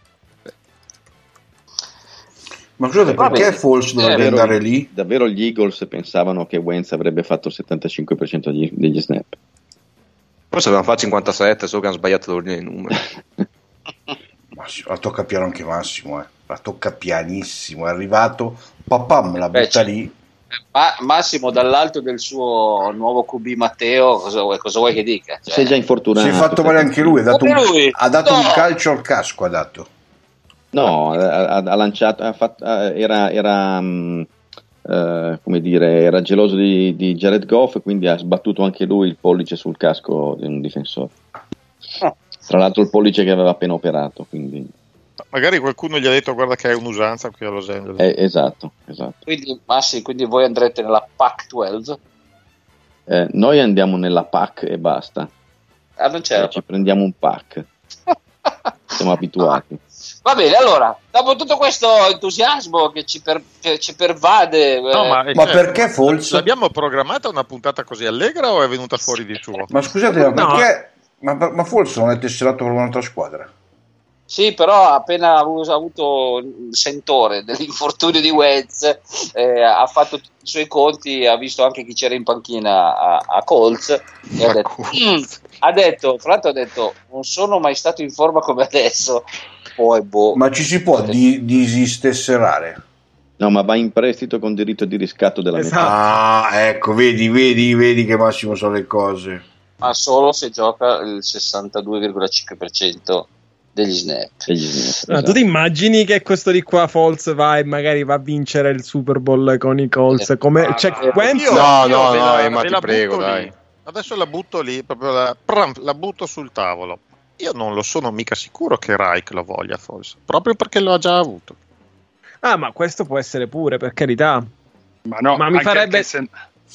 Ma scusate, perché Foles dovrebbe andare lì? Davvero gli Eagles pensavano che Wentz avrebbe fatto il 75% degli snap? Forse avevano fatto 57, solo che hanno sbagliato l'ordine dei numeri. La tocca piano anche Massimo, la tocca pianissimo, è arrivato, papam, la butta lì. Massimo dall'alto del suo nuovo QB Matteo, cosa vuoi che dica? Si è già infortunato. Si è fatto male anche lui, ha dato un calcio al casco, ha dato. No, ha lanciato, era come dire, era geloso di Jared Goff, quindi ha sbattuto anche lui il pollice sul casco di un difensore. Tra l'altro il pollice che aveva appena operato, quindi magari qualcuno gli ha detto guarda che è un'usanza qui a Los Angeles. Esatto. Quindi voi andrete nella Pac-12? Noi andiamo nella Pac e basta. Non c'era. Ci prendiamo un pack. Siamo abituati. Va bene, allora, dopo tutto questo entusiasmo che ci pervade... ma perché Foles? L'abbiamo programmata una puntata così allegra o è venuta fuori di suo? Ma scusate, perché... Ma Foles non è tesserato per un'altra squadra? Sì, però appena ha avuto il sentore dell'infortunio di Wentz, ha fatto tutti i suoi conti, ha visto anche chi c'era in panchina a Colts e ha detto, fra l'altro ha detto, non sono mai stato in forma come adesso. Poi, ma ci si può disistesserare? No, ma va in prestito con diritto di riscatto della metà. Ecco, vedi che Massimo sono le cose. Ma solo se gioca il 62,5% degli snap. Esatto. Tu ti immagini che questo di qua Foles va e magari va a vincere il Super Bowl con i Colts? Come Wentz? No, ma ti prego, dai. Adesso la butto lì, proprio la butto sul tavolo. Io non lo sono mica sicuro che Reich lo voglia Foles, proprio perché lo ha già avuto. Ma questo può essere pure, per carità. Ma no, ma mi farebbe... se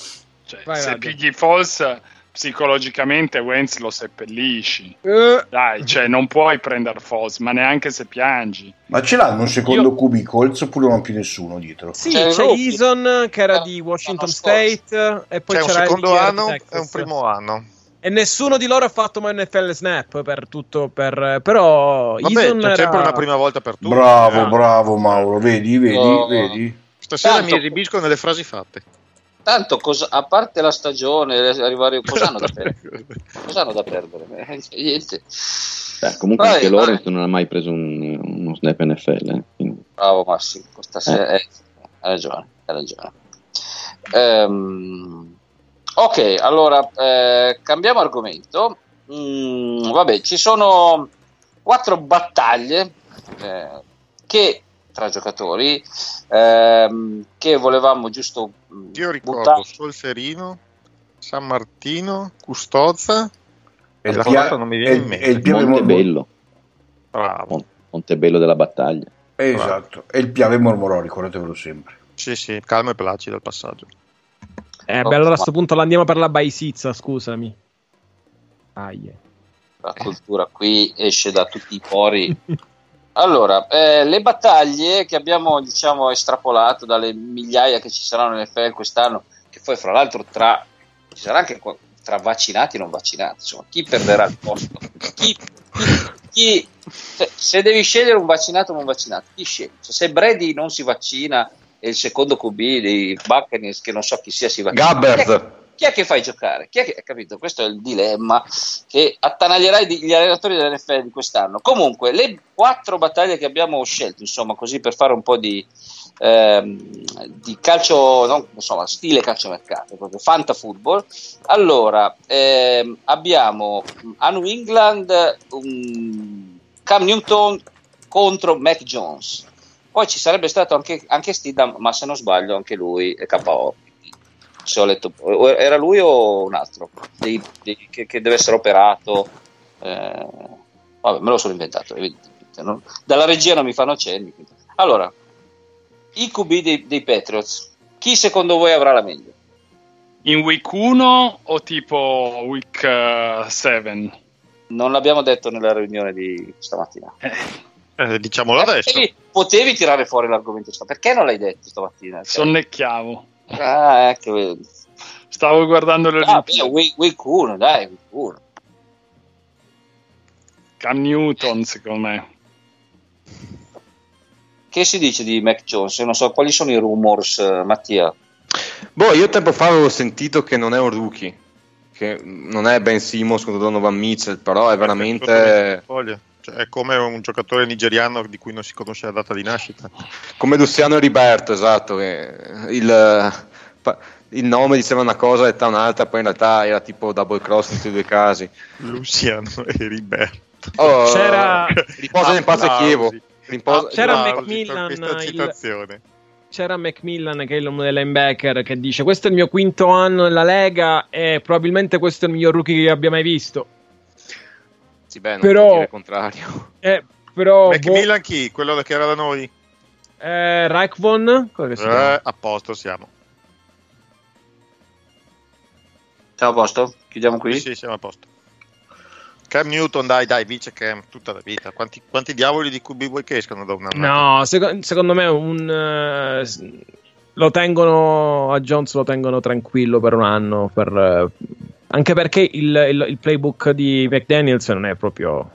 pigli Foles, psicologicamente Wentz lo seppellisci. Dai, non puoi prendere Foles, ma neanche se piangi. Ma ce l'hanno un secondo QB Colts oppure non più nessuno dietro? Sì, c'è Eason che era di Washington State e poi c'è c'era un secondo anno e un primo anno. E nessuno di loro ha fatto mai un NFL snap per tutto, però Eason c'è sempre una prima volta per tutti. Bravo Mauro, vedi. Stasera mi esibisco nelle frasi fatte. Tanto a parte la stagione, arrivare cosa hanno da perdere? Niente. Comunque anche Lawrence non ha mai preso uno snap NFL. Bravo Massimo, stasera hai ragione. Ok, allora cambiamo argomento. Vabbè, ci sono 4 battaglie che tra giocatori che volevamo giusto io ricordo Solferino, San Martino, Custozza e la quarta non mi viene in mente. Montebello. Bravo. Montebello della battaglia. Esatto, e il Piave mormorò, ricordatevelo sempre. Sì, calmo e placido il passaggio. Allora a sto punto l'andiamo per la baisizza, scusami. La cultura qui esce da tutti i pori. Allora, le battaglie che abbiamo estrapolato dalle migliaia che ci saranno nel NFL quest'anno, che poi fra l'altro ci sarà anche tra vaccinati e non vaccinati, insomma, chi perderà il posto? Chi se devi scegliere un vaccinato o non vaccinato, chi scegli? Se Brady non si vaccina e il secondo QB dei Buccaneers, che non so chi sia, si vaccina, Gabbert, chi è che fai giocare? Capito? Questo è il dilemma che attanaglierà gli allenatori dell'NFL di quest'anno. Comunque, le 4 battaglie che abbiamo scelto, insomma, così per fare un po' di calcio, insomma, stile calciomercato, proprio fantafootball. Allora, abbiamo a New England Cam Newton contro Mac Jones. Poi ci sarebbe stato anche Stidham, ma se non sbaglio anche lui è KO. Se ho letto, era lui o un altro che deve essere operato, Vabbè, me lo sono inventato, evidentemente. No? Dalla regia non mi fanno cenni. Allora, i QB dei Patriots, chi secondo voi avrà la meglio? In week 1 o tipo week 7? Non l'abbiamo detto nella riunione di stamattina. Diciamolo adesso. Potevi tirare fuori l'argomento, perché non l'hai detto stamattina? Sonnecchiavo. Ecco. Stavo guardando le week 1, dai, week 1. Cam Newton, secondo me. Che si dice di Mac Jones? Non so, quali sono i rumors, Mattia? Io tempo fa avevo sentito che non è un rookie, che non è Ben Simmons contro Donovan Mitchell, però è veramente... Cioè, è come un giocatore nigeriano di cui non si conosce la data di nascita. Come Luciano Heriberto, esatto, che il nome diceva una cosa e un'altra, poi in realtà era tipo double cross in tutti e due casi. Luciano Heriberto. C'era riposa in pace Chievo. C'era Macmillan che è l'uomo del linebacker che dice: questo è il mio quinto anno nella Lega e probabilmente questo è il miglior rookie che abbia mai visto. Sì, beh, non può dire il contrario. Però Macmillan chi? Quello che era da noi? Reichvon? A posto siamo. Siamo a posto? Chiudiamo qui? Sì, siamo a posto. Cam Newton, dai, vince Cam tutta la vita. Quanti diavoli di QB vuoi che escano da un anno? No, secondo me lo tengono a Jones, lo tengono tranquillo per un anno, anche perché il playbook di McDaniels non è proprio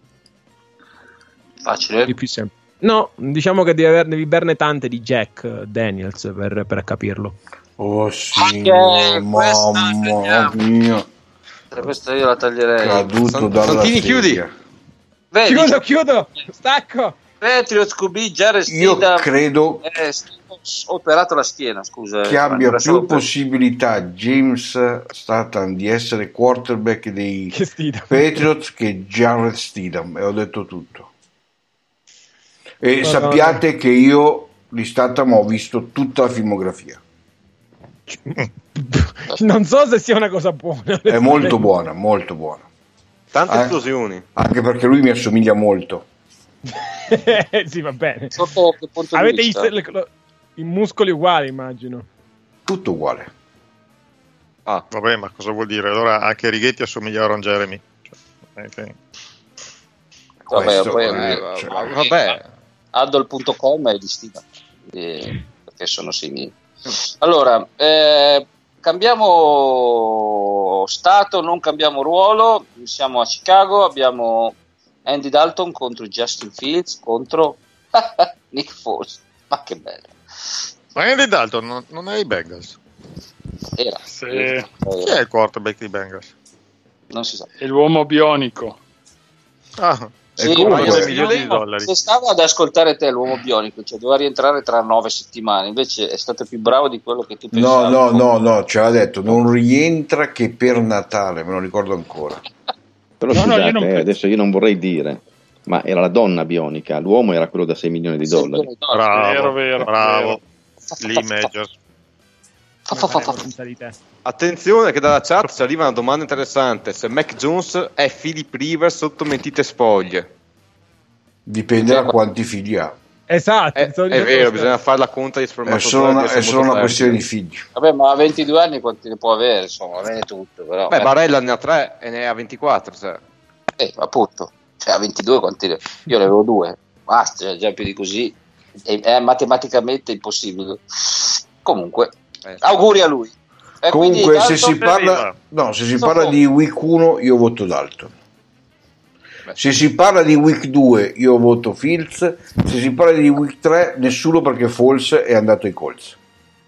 facile. Il più semplice. No, diciamo che devi averne tante di Jack Daniels per capirlo. Oh sì, mamma mia. Questa io la taglierei. Caduto dalla Santini, chiudi. Chiudo, stacco. Patriots QB Jared Io Stidham credo ho operato la schiena, scusa. Che abbia più possibilità James Statham di essere quarterback dei Patriots che Jared Stidham, e ho detto tutto. E sappiate che io di Statham ho visto tutta la filmografia. Non so se sia una cosa buona. È molto buona, molto buona. Tante esplosioni. Anche perché lui mi assomiglia molto. Sì, va bene. Sotto che punto avete di vista? I muscoli uguali, immagino. Tutto uguale. Vabbè, ma cosa vuol dire? Allora anche Righetti assomiglia a Ron Jeremy. Vabbè. Addol.com è di Stidham, perché sono simili. Allora, cambiamo stato, non cambiamo ruolo. Siamo a Chicago, abbiamo Andy Dalton contro Justin Fields contro Nick Foles. Ma che bello. Ma Andy Dalton non è i Bengals? Era. Sì. Chi è il quarterback dei Bengals? Non si sa. È l'uomo bionico. Sì, milioni di dollari. Se stavo ad ascoltare te, l'uomo bionico, cioè doveva rientrare tra 9 settimane, invece è stato più bravo di quello che tu pensavi. No, ce l'ha detto, non rientra che per Natale, me lo ricordo ancora. Però scusate, adesso io non vorrei dire, ma era la donna bionica, l'uomo era quello da 6 milioni di dollari. Bravo. Lee Majors. Attenzione che dalla chat ci arriva una domanda interessante: se Mac Jones è Philip Rivers sotto mentite spoglie. Dipende da quanti figli ha. Esatto, è vero, bisogna fare la conta di spermatozoi. È solo una questione di figli. Vabbè, ma a 22 anni quanti ne può avere? Insomma, va bene tutto, però. Barella ne ha 3 e ne ha 24, cioè. Appunto, cioè a 22 quanti io ne avevo 2. Basta, già più di così è matematicamente impossibile. Comunque, auguri a lui. Comunque, se si parla di week 1 io voto Dalton. Se si parla di week 2 io voto Fields. Se si parla di week 3 nessuno, perché Foles è andato ai Colts.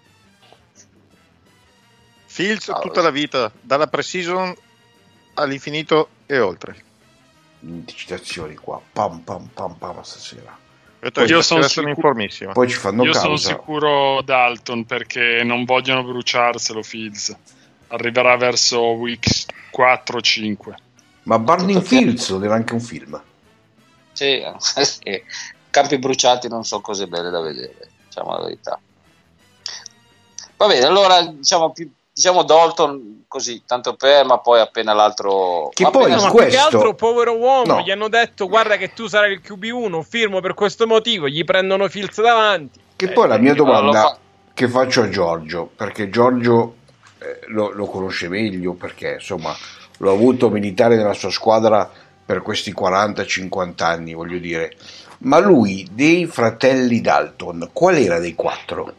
Fields tutta la vita, dalla pre-season all'infinito e oltre. Citazioni qua, pam stasera. Io sono informissimo. Poi ci fanno causa. Sono sicuro Dalton, perché non vogliono bruciarselo Fields. Arriverà verso week 4-5. Ma Burning Fields era anche un film. Sì, campi bruciati non sono cose belle da vedere, diciamo la verità. Va bene, allora diciamo diciamo Dalton così, tanto per, ma poi appena l'altro... Che poi ma questo... più che altro, povero uomo, No. gli hanno detto guarda che tu sarai il QB1, firmo per questo motivo, gli prendono Fields davanti. Che poi la mia domanda fa- che faccio a Giorgio, perché Giorgio lo conosce meglio, perché insomma l'ho avuto militare nella sua squadra per questi 40-50 anni, voglio dire. Ma lui, dei fratelli Dalton, qual era dei 4?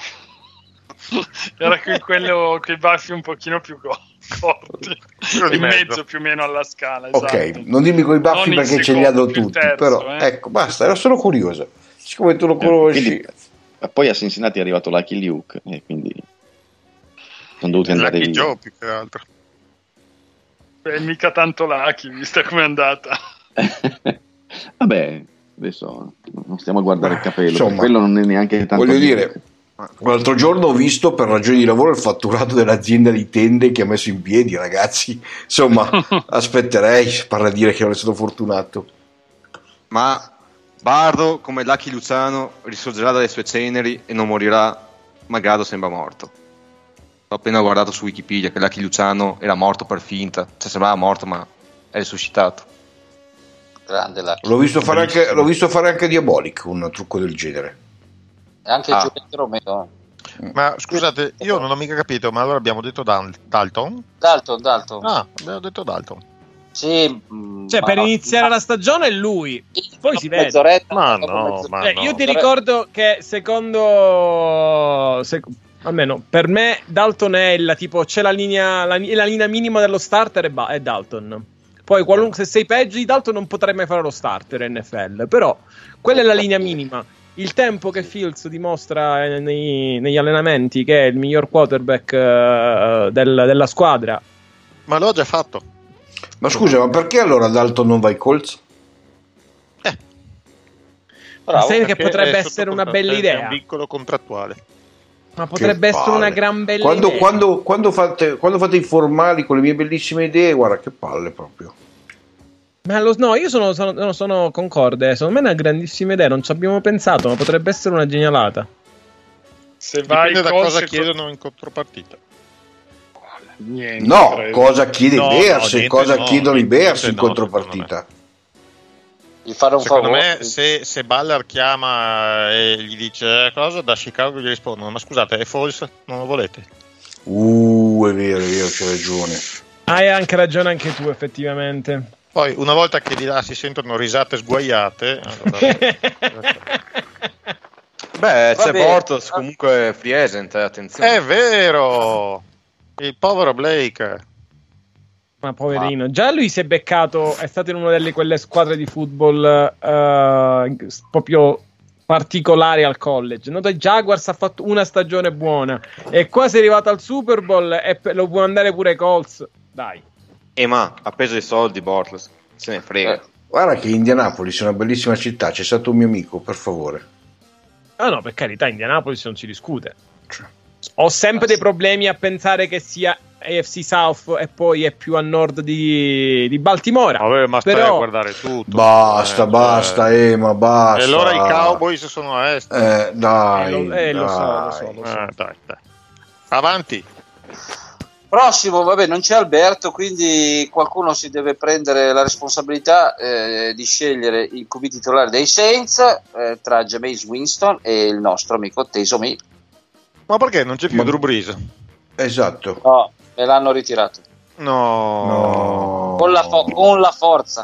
Era quello con i baffi un pochino più corti, in mezzo più o meno alla scala. Ok, esatto. non dimmi coi baffi Non il perché ce li hanno secondo, più il tutti, terzo, però ecco, basta, ero solo curioso. Siccome tu lo conosci... Quindi, poi a Cincinnati è arrivato Lucky Luke e quindi sono dovuti andare Lucky via. Joe più che altro. Mica tanto Lucky, vista com'è andata. Vabbè, adesso non stiamo a guardare il capello, Insomma, quello non è neanche tanto. Voglio dire, l'altro giorno ho visto per ragioni di lavoro il fatturato dell'azienda di tende che ha messo in piedi, ragazzi. Insomma, aspetterei per dire che non è stato fortunato. Ma Bardo, come Lucky Luciano, risorgerà dalle sue ceneri e non morirà, malgrado sembra morto. Ho appena guardato su Wikipedia che Lucky Luciano era morto per finta, cioè sembrava morto ma è risuscitato. Grande Lucky. L'ho visto fare anche Diabolic, un trucco del genere. E anche Giuliano Romeo. Ma scusate, io non ho mica capito, ma allora abbiamo detto Dalton? Dalton. Ah, abbiamo detto Dalton. Sì, Cioè, per iniziare la stagione è lui. Poi si vede. mezz'oretta. Ma dopo no, mezz'oretta. ma no. Io ti ricordo che almeno per me Dalton è tipo c'è la linea minima dello starter è Dalton. Poi se sei peggio di Dalton non potrai mai fare lo starter NFL, però quella è la linea minima. Il tempo che Fields dimostra negli allenamenti che è il miglior quarterback della squadra. Ma l'ho già fatto. Ma scusa, ma perché allora Dalton non va ai Colts? Bravo, Sai che Perché potrebbe è essere una sottocontratta, bella è idea. un vincolo contrattuale. Ma potrebbe Che essere una palle. gran bella Quando, idea. quando fate i formali con le mie bellissime idee, guarda che palle proprio. Ma no, io sono concorde. Secondo me è una grandissima idea. Non ci abbiamo pensato, ma potrebbe essere una genialata. Se vai Dipende da Colts cosa e chiedono in contropartita. niente, No, credo. cosa chiede i No, Bears? niente, cosa no, chiedono i Bears in no, contropartita? Gli fare un Secondo favore. me se Ballard chiama e gli dice cosa, da Chicago gli rispondono: ma scusate, è false? Non lo volete? È vero, c'hai ragione. Hai anche ragione anche tu, effettivamente. Poi una volta che di là si sentono risate sguaiate, allora... Beh, c'è Vabbè. Bortles comunque free agent, attenzione. È vero, il povero Blake. Ma poverino, già lui si è beccato, è stato in una delle quelle squadre di football proprio particolari al college. No, dai Jaguars ha fatto una stagione buona e qua si è arrivato al Super Bowl e lo può andare pure ai Colts. Dai. Ma ha preso i soldi Bortles, se ne frega. Guarda che Indianapolis è una bellissima città, c'è stato un mio amico, per favore. Ah no, per carità, Indianapolis non si discute. Ho sempre dei problemi a pensare che sia AFC South e poi è più a nord di Baltimora. Vabbè, ma stai Però... a guardare tutto. Basta, basta. E basta. allora i Cowboys sono a est. Dai, lo so. Dai. Avanti. Prossimo, vabbè, non c'è Alberto, quindi qualcuno si deve prendere la responsabilità di scegliere il QB titolare dei Saints tra Jameis Winston e il nostro amico Taysom Hill. Ma perché non c'è più Drew Brees? Esatto. No, me l'hanno ritirato. No. Con la forza.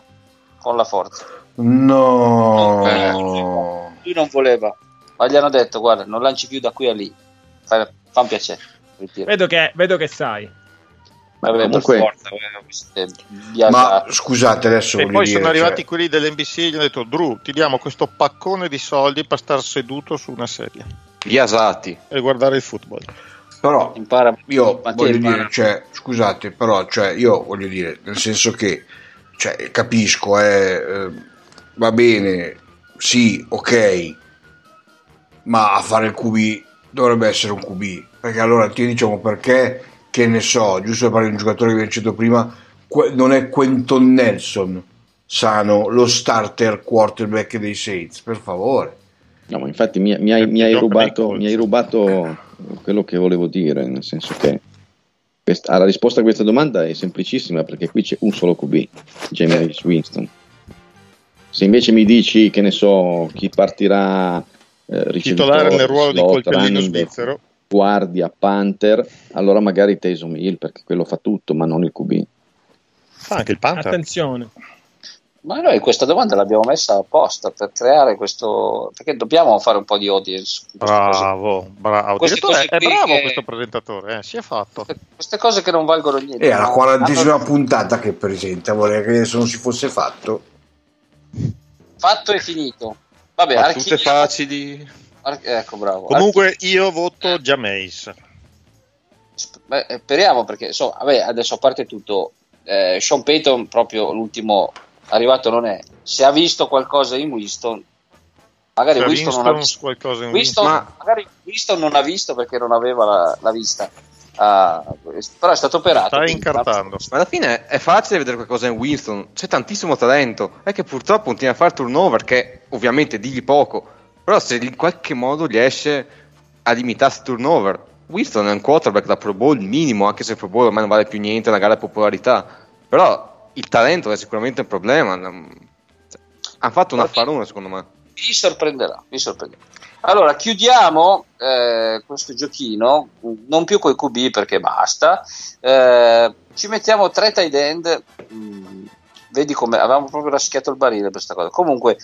No. Lui non voleva, ma gli hanno detto: guarda, non lanci più da qui a lì. Fa un piacere. Vedo che sai. Vabbè, Comunque- per forza, Ma scusate, adesso E voglio poi dire, sono arrivati cioè, quelli dell'NBC e gli hanno detto: Drew, ti diamo questo paccone di soldi per star seduto su una sedia Biasati. e guardare il football. però impara. io Ma te voglio impara. dire, cioè, scusate, però, cioè, io voglio dire, nel senso che, cioè, capisco, va bene, sì, ok, ma a fare il QB dovrebbe essere un QB, perché allora ti diciamo perché, che ne so, giusto per parlare di un giocatore che abbiamo citato prima, non è Quentin Nelson sano, lo starter quarterback dei Saints, per favore. No, ma infatti mi hai rubato quello che volevo dire, nel senso che La risposta a questa domanda è semplicissima, perché qui c'è un solo QB, Jameis Winston. Se invece mi dici, che ne so, chi partirà titolare nel ruolo slot, di coltellino running back, svizzero, guardia, Panther, allora magari Taysom Hill, perché quello fa tutto, ma non il QB. Fa anche il Panther. Attenzione. Ma noi questa domanda l'abbiamo messa apposta per creare questo, perché dobbiamo fare un po' di audience. Bravo. Queste cose È bravo che... questo presentatore, si è fatto. Queste cose che non valgono niente. È la 40ª puntata che presenta, vorrei che se non si fosse fatto. Fatto e finito. Vabbè, Ma tutte facili. Ecco, bravo. Comunque io voto Jameis. Speriamo, perché insomma, vabbè, adesso a parte tutto, Sean Payton proprio l'ultimo arrivato non è. Se ha visto qualcosa in Winston, magari Winston non ha visto qualcosa in magari Winston non ha visto perché non aveva la vista. Però è stato operato. Sta incartando. Ma alla fine è facile vedere qualcosa in Winston, c'è tantissimo talento, è che purtroppo continua a fare turnover, che ovviamente digli poco, però se in qualche modo riesce a limitarsi il turnover. Winston è un quarterback da Pro Bowl minimo, anche se Pro Bowl ormai non vale più niente, è una gara di popolarità, però il talento è sicuramente un problema. Hanno fatto un affarone, secondo me. Vi sorprenderà. Allora, chiudiamo questo giochino, non più coi QB perché basta. Ci mettiamo 3 tight end. Vedi come avevamo proprio raschiato il barile per questa cosa. Comunque,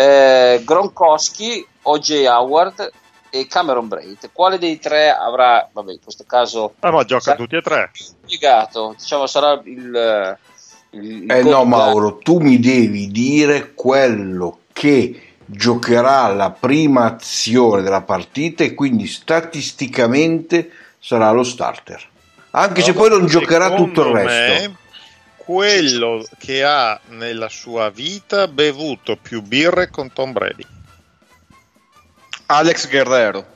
Gronkowski, O.J. Howard e Cameron Brate. Quale dei 3 avrà, vabbè, in questo caso... ma gioca tutti e 3. Spiegato, diciamo, sarà il no, Mauro, tu mi devi dire quello che giocherà la prima azione della partita e quindi statisticamente sarà lo starter, anche se poi non giocherà tutto il resto. Quello che ha nella sua vita bevuto più birre con Tom Brady. Alex Guerrero.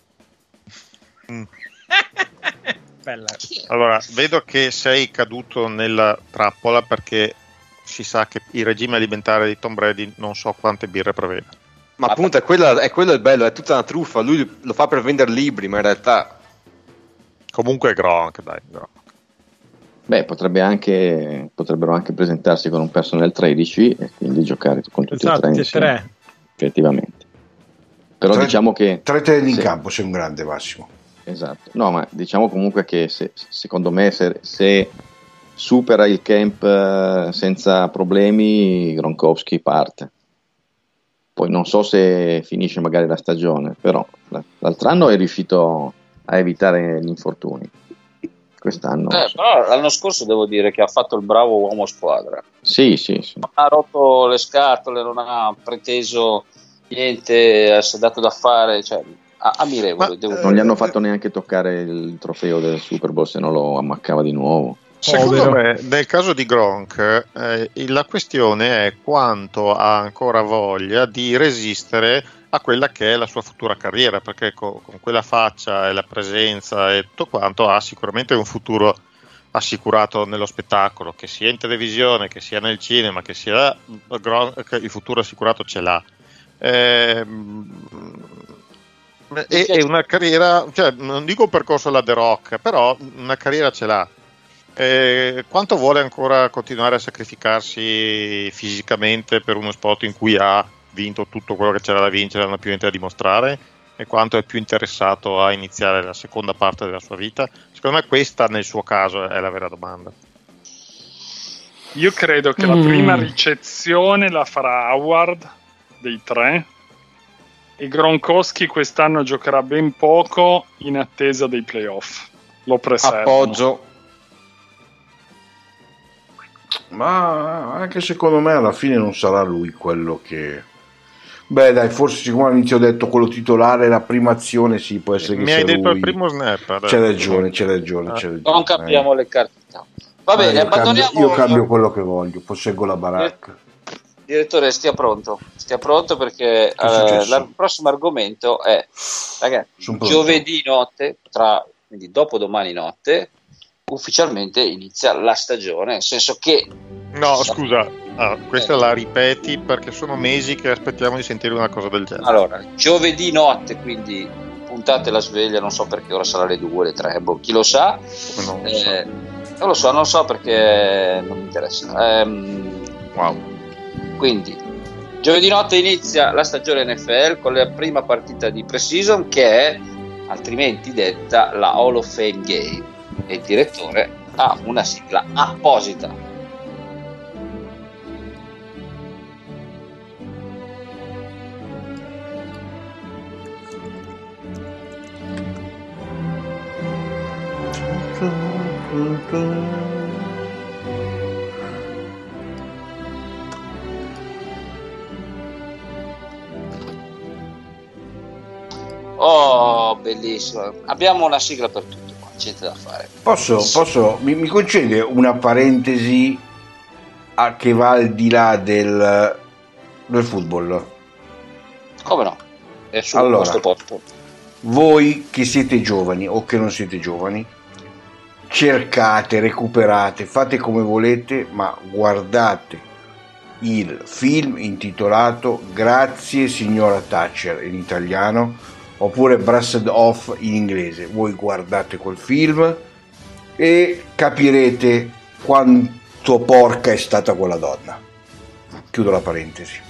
Bella. Allora, vedo che sei caduto nella trappola, perché si sa che il regime alimentare di Tom Brady non so quante birre prevede. Ma appunto è quello il bello, è tutta una truffa, lui lo fa per vendere libri, ma in realtà comunque è Gronk, dai. Beh, potrebbero anche presentarsi con un personnel 13 e quindi giocare con tutti e 3 insieme. Effettivamente. Però diciamo che 3 in campo sei un grande, Massimo. Esatto. No, ma diciamo comunque che secondo me se supera il camp senza problemi, Gronkowski parte. Poi non so se finisce magari la stagione, però l'altro anno è riuscito a evitare gli infortuni. Quest'anno però l'anno scorso devo dire che ha fatto il bravo uomo squadra. Sì. Non ha rotto le scatole, non ha preteso niente, si è dato da fare, cioè ammirevole. Non gli hanno fatto neanche toccare il trofeo del Super Bowl, se non lo ammaccava di nuovo. Secondo me, nel caso di Gronk, la questione è quanto ha ancora voglia di resistere a quella che è la sua futura carriera, perché con quella faccia e la presenza e tutto quanto ha sicuramente un futuro assicurato nello spettacolo, che sia in televisione, che sia nel cinema, che sia Gronk, il futuro assicurato ce l'ha. È una carriera, cioè, non dico un percorso alla The Rock, però una carriera ce l'ha. Quanto vuole ancora continuare a sacrificarsi fisicamente per uno sport in cui ha vinto tutto quello che c'era da vincere, non ha più niente da dimostrare, e quanto è più interessato a iniziare la seconda parte della sua vita? Secondo me questa nel suo caso è la vera domanda. Io credo che la prima ricezione la farà Howard dei 3 e Gronkowski quest'anno giocherà ben poco in attesa dei playoff. Lo preservo. Appoggio. Ma anche secondo me alla fine non sarà lui quello che... Beh dai, forse siccome all'inizio ho detto quello titolare, la prima azione sì, può essere che mi hai detto lui. Il primo snap. C'è ragione. Non capiamo le carte. Va bene, abbandoniamo. Io cambio quello che voglio, posseggo la baracca. Direttore, stia pronto perché il prossimo argomento è, ragazzi, giovedì notte, quindi dopo domani notte, ufficialmente inizia la stagione, nel senso che... No, scusa, questa la ripeti perché sono mesi che aspettiamo di sentire una cosa del genere. Allora, giovedì notte, quindi puntate la sveglia, non so perché ora sarà le 2, le 3, chi lo sa. Non lo so perché non mi interessa. Wow. Quindi giovedì notte inizia la stagione NFL con la prima partita di pre-season, che è altrimenti detta la Hall of Fame Game, e il direttore ha una sigla apposita. Oh, bellissimo. Abbiamo una sigla per tutto qua, c'è da fare. Mi concede una parentesi che va al di là del football? Come no? È su allora, questo posto. Voi che siete giovani o che non siete giovani, cercate, recuperate, fate come volete, ma guardate il film intitolato Grazie signora Thatcher in italiano, oppure Brassed Off in inglese. Voi guardate quel film e capirete quanto porca è stata quella donna. Chiudo la parentesi.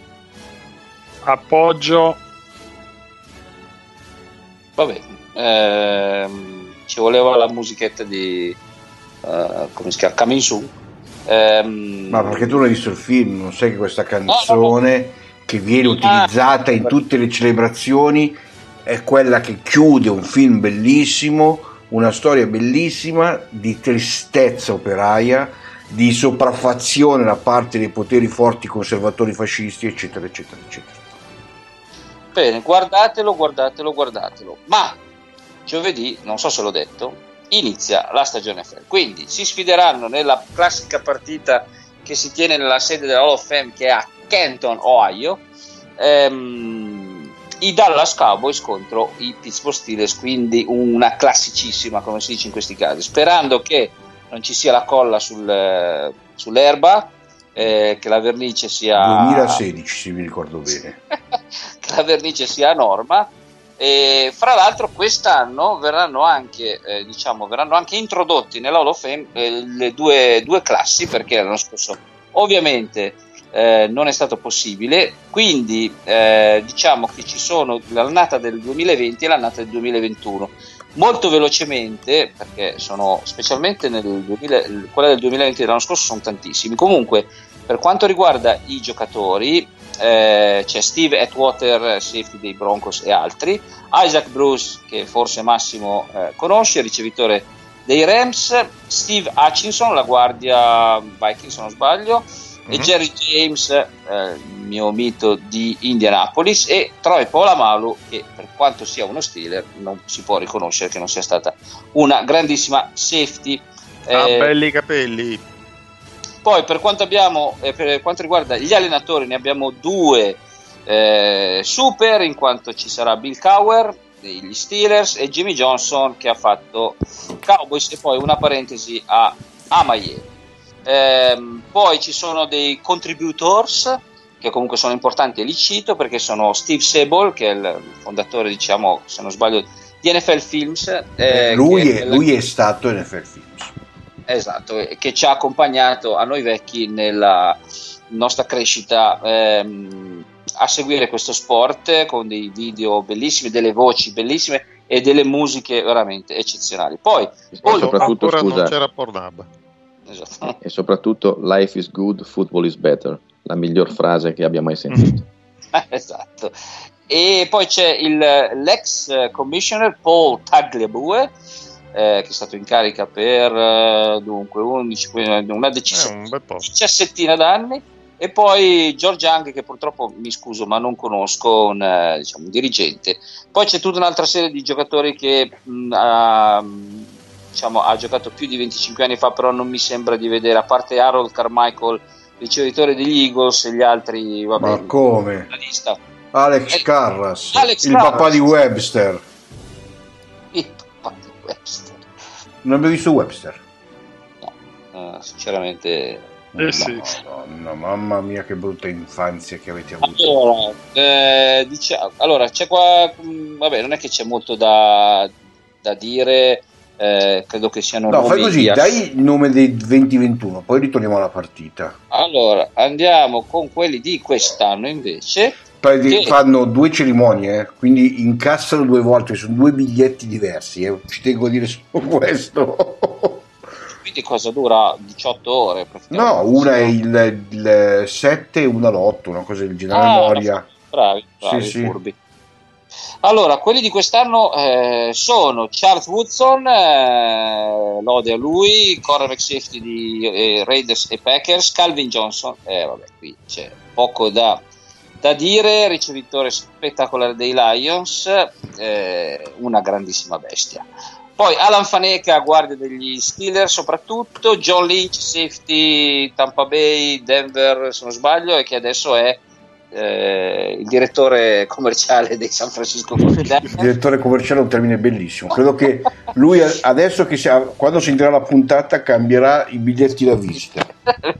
Appoggio. Va bene, ci voleva la musichetta di come si chiama? Coming Soon. Ma perché tu non hai visto il film, non sai che questa canzone che viene utilizzata in tutte le celebrazioni è quella che chiude un film bellissimo, una storia bellissima di tristezza operaia, di sopraffazione da parte dei poteri forti conservatori fascisti, eccetera eccetera eccetera. Bene, guardatelo. Ma giovedì, non so se l'ho detto, inizia la stagione NFL, quindi si sfideranno nella classica partita che si tiene nella sede della Hall of Fame, che è a Canton, Ohio, i Dallas Cowboys contro i Pittsburgh Steelers, quindi una classicissima, come si dice in questi casi, sperando che non ci sia la colla sull'erba, che la vernice sia 2016, se mi ricordo bene. Che la vernice sia a norma. E fra l'altro quest'anno verranno anche introdotti nella Hall of Fame le due classi, perché l'anno scorso ovviamente non è stato possibile, quindi diciamo che ci sono l'annata del 2020 e l'annata del 2021. Molto velocemente, perché sono specialmente quella del 2020 dell'anno scorso sono tantissimi. Comunque, per quanto riguarda i giocatori, c'è Steve Atwater, safety dei Broncos, e altri, Isaac Bruce, che forse Massimo conosce, ricevitore dei Rams, Steve Hutchinson, la guardia Vikings se non sbaglio, e Jerry James, il mio mito di Indianapolis, e Troy Polamalu, che per quanto sia uno Steeler non si può riconoscere che non sia stata una grandissima safety. Belli capelli. Poi per quanto riguarda gli allenatori, ne abbiamo due super, in quanto ci sarà Bill Cowher degli Steelers e Jimmy Johnson, che ha fatto Cowboys, e poi una parentesi a Miami. Poi ci sono dei contributors che comunque sono importanti, e li cito perché sono Steve Sabol, che è il fondatore, diciamo, se non sbaglio, di NFL Films. Lui è stato NFL Films. Esatto, che ci ha accompagnato a noi vecchi nella nostra crescita a seguire questo sport, con dei video bellissimi, delle voci bellissime e delle musiche veramente eccezionali. Poi soprattutto, ancora scusa, non c'era Pornhub. Esatto. E soprattutto life is good, football is better, la miglior frase che abbia mai sentito. Esatto. E poi c'è l'ex commissioner Paul Tagliabue, che è stato in carica per una diciassettina d'anni, e poi George Young, che purtroppo, mi scuso ma non conosco, un dirigente. Poi c'è tutta un'altra serie di giocatori che ha giocato più di 25 anni fa, però non mi sembra di vedere, a parte Harold Carmichael, ricevitore degli Eagles, e gli altri, vabbè. Ma come? Alex Karras, papà di Webster. Webster. Non abbiamo visto Webster? No, sinceramente Sì. No, mamma mia, che brutta infanzia che avete avuto. Allora, c'è qua, vabbè, non è che c'è molto da dire, credo che siano no, fai così, dai il nome dei 2021, poi ritorniamo alla partita. Allora, andiamo con quelli di quest'anno invece. Fanno 2 cerimonie, quindi incassano 2 volte, sono 2 biglietti diversi, ci tengo a dire solo questo. Quindi cosa dura? 18 ore? No, una è il 7 e una l'8, una cosa del genere, memoria. Bravi, sì. furbi. Allora, quelli di quest'anno sono Charles Woodson, lode a lui, cornerback safety di Raiders e Packers, Calvin Johnson, vabbè, qui c'è poco da dire, ricevitore spettacolare dei Lions, una grandissima bestia. Poi Alan Faneca, guardia degli Steelers soprattutto, John Lynch, safety Tampa Bay, Denver se non sbaglio, e che adesso è il direttore commerciale dei San Francisco 49ers. Il direttore commerciale è un termine bellissimo, credo che lui adesso quando sentirà la puntata cambierà i biglietti da visita.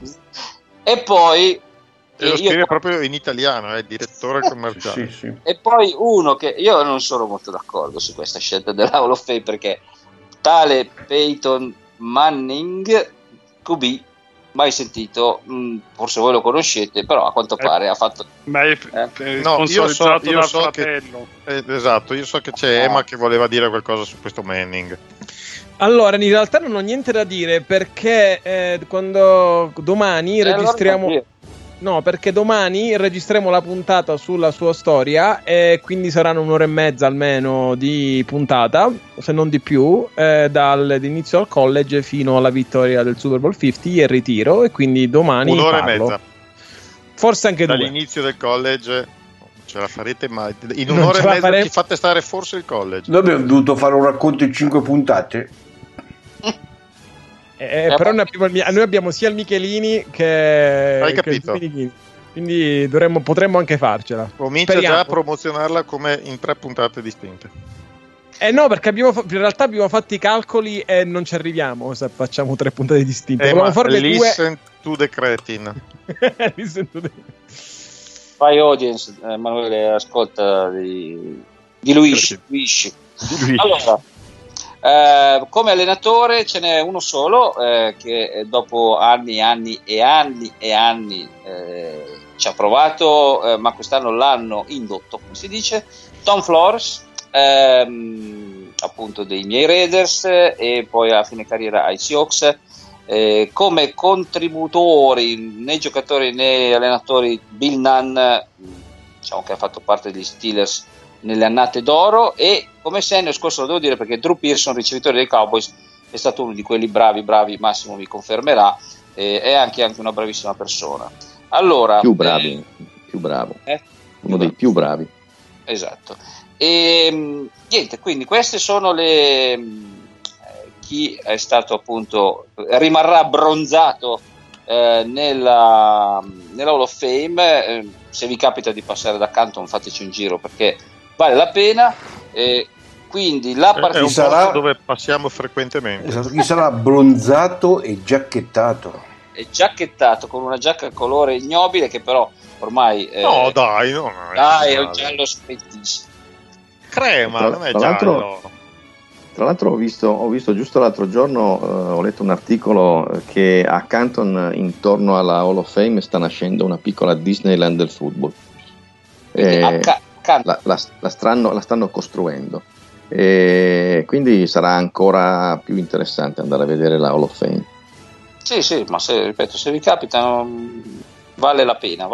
E poi lo scrive proprio in italiano, direttore commerciale. Sì. E poi uno che io non sono molto d'accordo su questa scelta della Hall of Fame, perché tale Peyton Manning, QB, mai sentito, forse voi lo conoscete, però a quanto pare ha fatto... No, io so che esatto, io so che c'è Emma che voleva dire qualcosa su questo Manning. Allora, in realtà non ho niente da dire, perché quando domani registriamo... No, perché domani registriamo la puntata sulla sua storia e quindi saranno 1 ora e mezza almeno di puntata, se non di più, dall'inizio al college fino alla vittoria del Super Bowl 50 e il ritiro, e quindi domani 1 ora parlo. e mezza. Forse anche dall'inizio del college ce la farete mai. In 1 ora e mezza ti fate stare forse il college. Noi abbiamo dovuto fare un racconto in 5 puntate. Però noi abbiamo sia il Michelini che il Michelini, quindi potremmo anche farcela. Comincia già a promozionarla come in 3 puntate distinte. No, perché in realtà abbiamo fatto i calcoli e non ci arriviamo se facciamo 3 puntate distinte. Listen to the cretin. Fai audience, Emanuele, ascolta di Luigi. Allora, come allenatore ce n'è uno solo che dopo anni ci ha provato, ma quest'anno l'hanno indotto, come si dice, Tom Flores, appunto dei miei Raiders, e poi alla fine carriera ai Seahawks, come contributori né giocatori né allenatori Bill Nunn, diciamo che ha fatto parte degli Steelers nelle annate d'oro, e come senior scorso lo devo dire perché Drew Pearson, ricevitore dei Cowboys, è stato uno di quelli bravi, Massimo mi confermerà, è anche una bravissima persona. Allora, più bravo, uno dei più bravi, esatto. E niente, quindi queste sono chi è stato appunto rimarrà bronzato nella Hall of Fame. Se vi capita di passare da Canton, fateci un giro perché vale la pena. Quindi la partita è un posto dove passiamo frequentemente. Esatto, chi sarà bronzato e giacchettato. È giacchettato con una giacca colore ignobile che però ormai no, dai, è un giallo spettissimo. Crema, non è giallo. Tra l'altro ho visto giusto l'altro giorno, ho letto un articolo che a Canton, intorno alla Hall of Fame, sta nascendo una piccola Disneyland del football. La stanno costruendo, e quindi sarà ancora più interessante andare a vedere la Hall of Fame. Sì, ma se vi capita vale la pena.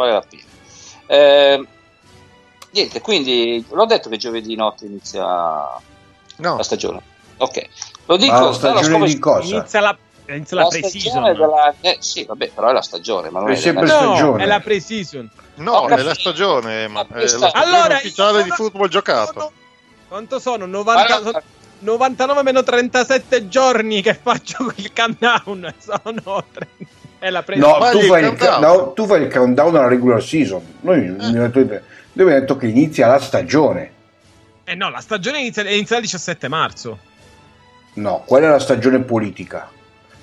Niente, quindi l'ho detto che giovedì notte inizia la stagione. Ok, lo dico. La stagione di cosa? Inizia la pre-season. Sì, vabbè, però è la stagione. Ma non è sempre stagione. È la pre-season. No, è la stagione, ma è la stagione ufficiale di football giocato. Quanto sono? 99 meno 37 giorni che faccio il countdown. Sono 30. È la pre-season. No, tu fai il countdown alla regular season. Noi abbiamo detto che inizia la stagione. No, la stagione inizia il 17 marzo. No, quella è la stagione politica.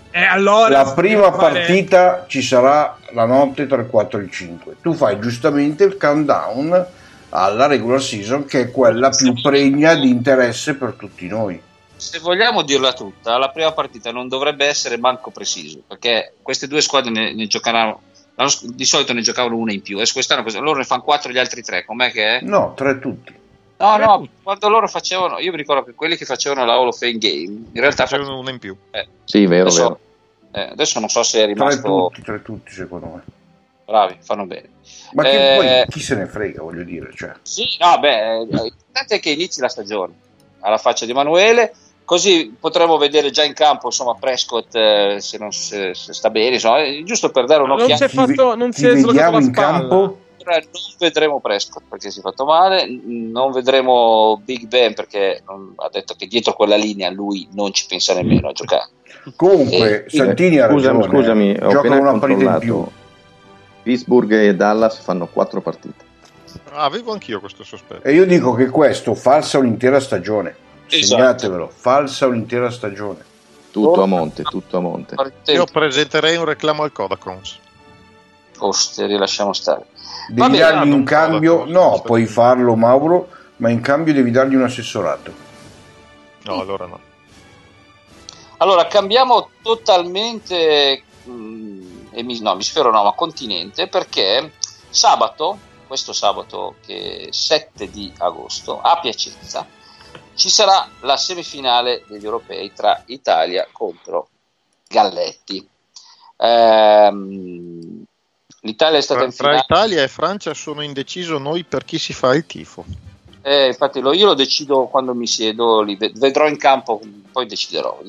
allora la prima partita ci sarà la notte tra il 4 e il 5. Tu fai giustamente il countdown alla regular season, che è quella più pregna di interesse per tutti noi. Se vogliamo dirla tutta, la prima partita non dovrebbe essere manco preciso, perché queste due squadre ne giocheranno, di solito ne giocavano una in più, e quest'anno loro ne fanno 4, gli altri 3, com'è che è? No, 3 tutti. No, quando loro facevano, io mi ricordo che quelli che facevano la Hall of Fame Game in realtà facevano una in più. Sì, vero. Adesso non so se è rimasto 3 tutti secondo me. Bravi, fanno bene. Ma che poi chi se ne frega, voglio dire, cioè. Sì, l'importante è che inizi la stagione alla faccia di Emanuele, così potremo vedere già in campo, insomma, Prescott se sta bene, insomma, giusto per dare un'occhiata. Non si è slogata la in spalla. campo? Non vedremo Prescott perché si è fatto male, non vedremo Big Ben perché ha detto che dietro quella linea lui non ci pensa nemmeno a giocare. Comunque Santini ha ragione, scusami, ho appena una partita in più. Pittsburgh e Dallas fanno 4 partite. Avevo anch'io questo sospetto. E io dico che questo falsa un'intera stagione. Esatto. Segnatevelo, falsa un'intera stagione. Tutto a monte. Io presenterei un reclamo al Codacons. Posteri, lasciamo stare. Devi dargli un cambio, puoi farlo Mauro, ma in cambio devi dargli un assessorato. No, allora no. Allora cambiamo totalmente ma continente, perché questo sabato che è 7 di agosto a Piacenza ci sarà la semifinale degli europei tra Italia contro Galletti. L'Italia è stata in finale. Tra Italia e Francia sono indeciso noi per chi si fa il tifo. Infatti io lo decido quando mi siedo lì, vedrò in campo, poi deciderò.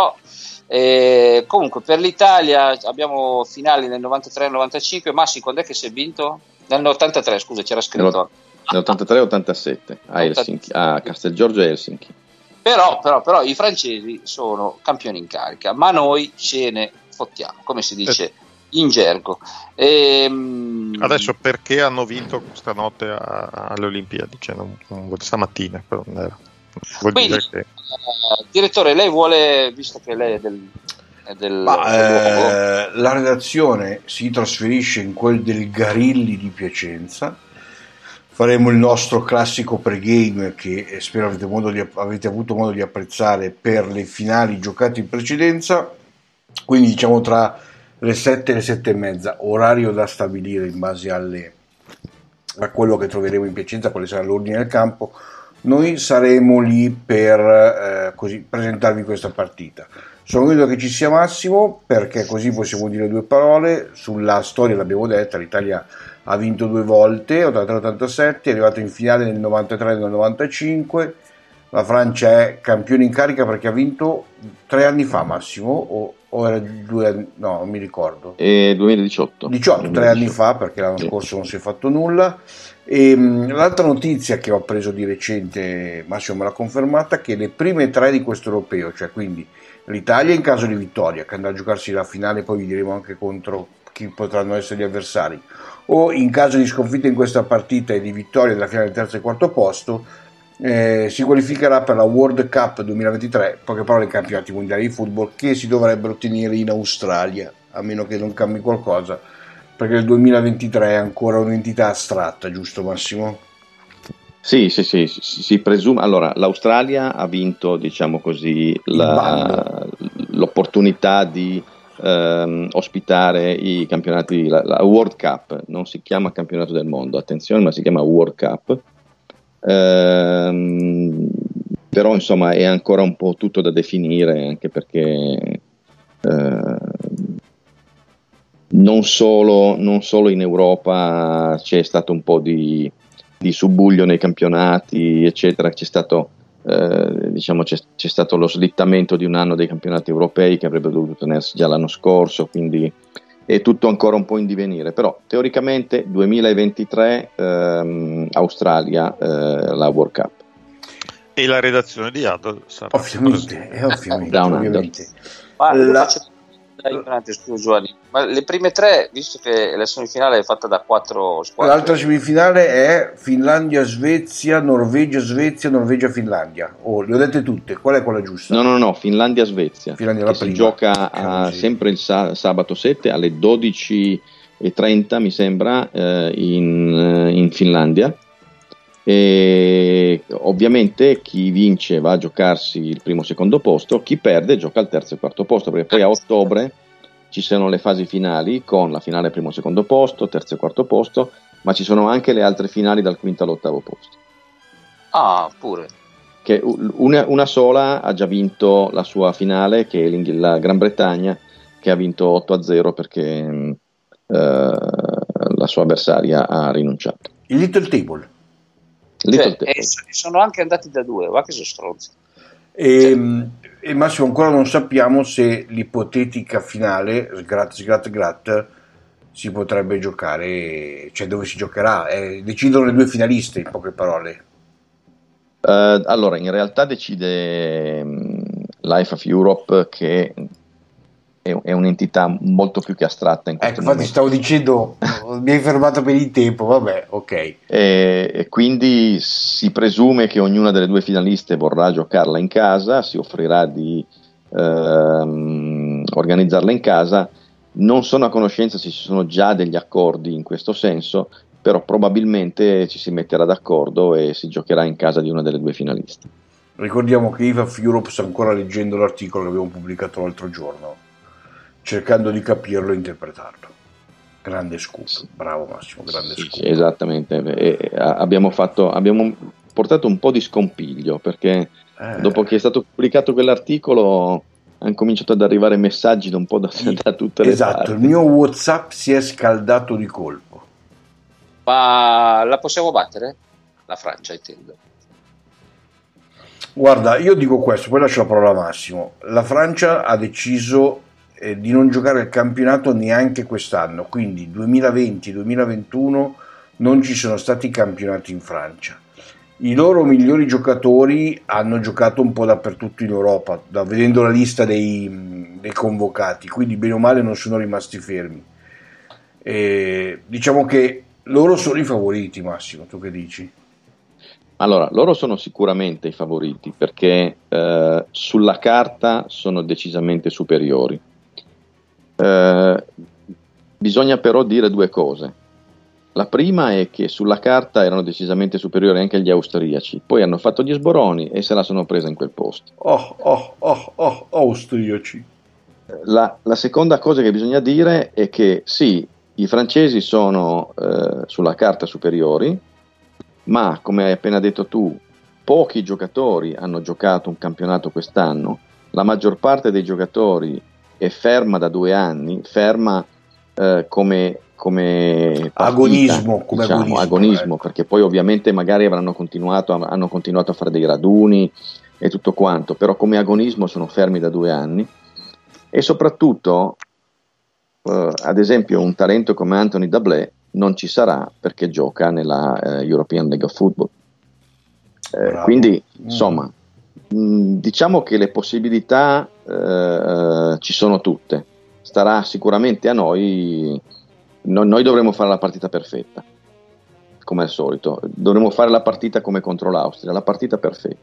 Comunque per l'Italia abbiamo finali nel 93 e 95. Massi, quando è che si è vinto? Nel 83, scusa, c'era scritto. Nell'83 e 87 a Castelgiorgio e Helsinki. Però i francesi sono campioni in carica, ma noi ce ne fottiamo, come si dice in gergo. Adesso perché hanno vinto stanotte alle Olimpiadi, cioè stamattina, però non era. Quindi, direttore, lei vuole, visto che lei è la redazione si trasferisce in quel del Garilli di Piacenza. Faremo il nostro classico pregame che spero avete avuto modo di apprezzare per le finali giocate in precedenza, quindi diciamo tra le 7 e le 7 e mezza, orario da stabilire in base a quello che troveremo in Piacenza, quale sarà l'ordine del campo. Noi saremo lì per presentarvi questa partita. Sono convinto che ci sia Massimo, perché così possiamo dire 2 parole sulla storia. L'abbiamo detta, l'Italia ha vinto 2 volte, 83-87, è arrivato in finale nel 93 e nel 95. La Francia è campione in carica perché ha vinto 3 anni fa, Massimo, o era 2 anni, no, non mi ricordo. 2018. 3 anni fa, perché l'anno scorso non si è fatto nulla. E l'altra notizia che ho preso di recente, Massimo me l'ha confermata, che le prime 3 di questo europeo, cioè quindi l'Italia in caso di vittoria, che andrà a giocarsi la finale, poi vi diremo anche contro chi potranno essere gli avversari, o in caso di sconfitta in questa partita e di vittoria della finale del terzo e quarto posto, si qualificherà per la World Cup 2023, poche parole, i campionati mondiali di football che si dovrebbero tenere in Australia, a meno che non cambi qualcosa, perché il 2023 è ancora un'entità astratta, giusto Massimo? Sì, si presume. Allora, l'Australia ha vinto, diciamo così, l'opportunità di ospitare i campionati, la World Cup. Non si chiama campionato del mondo, attenzione, ma si chiama World Cup. Però insomma è ancora un po' tutto da definire, anche perché non solo in Europa c'è stato un po' di subbuglio nei campionati, eccetera. C'è stato c'è stato lo slittamento di un anno dei campionati europei che avrebbe dovuto tenersi già l'anno scorso, quindi è tutto ancora un po' in divenire. Però teoricamente 2023 Australia, la World Cup. E la redazione di Adol sarà ovviamente. Scusa Giovanni, ma le prime 3, visto che la semifinale è fatta da 4 squadre, l'altra semifinale è Finlandia-Svezia, Norvegia-Svezia, Norvegia-Finlandia. Le ho dette tutte, qual è quella giusta? No, Finlandia-Svezia, Finlandia che si gioca sempre il sabato 7 alle 12:30 mi sembra, in Finlandia. E ovviamente chi vince va a giocarsi il primo e secondo posto, chi perde gioca al terzo e quarto posto, perché poi a ottobre ci sono le fasi finali con la finale primo e secondo posto, terzo e quarto posto, ma ci sono anche le altre finali dal quinto all'8º posto. Pure. Che una sola ha già vinto la sua finale, che è la Gran Bretagna, che ha vinto 8-0 perché la sua avversaria ha rinunciato. Il Little Table. Sono anche andati da 2, va che sono stronzi. E Massimo, ancora non sappiamo se l'ipotetica finale Sgrat si potrebbe giocare, cioè dove si giocherà, decidono le 2 finaliste, in poche parole. Allora, in realtà decide Life of Europe, che è un'entità molto più che astratta in questo momento. Infatti stavo dicendo, mi hai fermato per il tempo, vabbè, ok. E quindi si presume che ognuna delle 2 finaliste vorrà giocarla in casa, si offrirà di organizzarla in casa. Non sono a conoscenza se ci sono già degli accordi in questo senso, però probabilmente ci si metterà d'accordo e si giocherà in casa di una delle 2 finaliste. Ricordiamo che Life of Europe sta ancora leggendo l'articolo che abbiamo pubblicato l'altro giorno, cercando di capirlo e interpretarlo. Grande scoop, bravo Massimo, grande scoop. Sì, esattamente. Abbiamo portato un po' di scompiglio, perché dopo che è stato pubblicato quell'articolo hanno cominciato ad arrivare messaggi da un po' da tutte le parti. Il mio WhatsApp si è scaldato di colpo. Ma la possiamo battere? La Francia, intendo. Guarda, io dico questo, poi lascio la parola a Massimo. La Francia ha deciso di non giocare il campionato neanche quest'anno, quindi 2020-2021 non ci sono stati campionati in Francia. I loro migliori giocatori hanno giocato un po' dappertutto in Europa, vedendo la lista dei convocati, quindi bene o male non sono rimasti fermi. Diciamo che loro sono i favoriti, Massimo, tu che dici? Allora, loro sono sicuramente i favoriti, perché sulla carta sono decisamente superiori. Bisogna però dire 2 cose. La prima è che sulla carta erano decisamente superiori anche agli austriaci, poi hanno fatto gli sboroni e se la sono presa in quel posto. Austriaci. La seconda cosa che bisogna dire è che sì, i francesi sono sulla carta superiori, ma come hai appena detto tu, pochi giocatori hanno giocato un campionato quest'anno, la maggior parte dei giocatori è ferma da 2 anni, ferma come partita, agonismo, agonismo, perché poi ovviamente magari hanno continuato a fare dei raduni e tutto quanto, però come agonismo sono fermi da 2 anni. E soprattutto ad esempio un talento come Anthony Dablé non ci sarà perché gioca nella European League of Football. Quindi insomma diciamo che le possibilità ci sono tutte, starà sicuramente a noi dovremo fare la partita perfetta, come al solito dovremo fare la partita come contro l'Austria, la partita perfetta,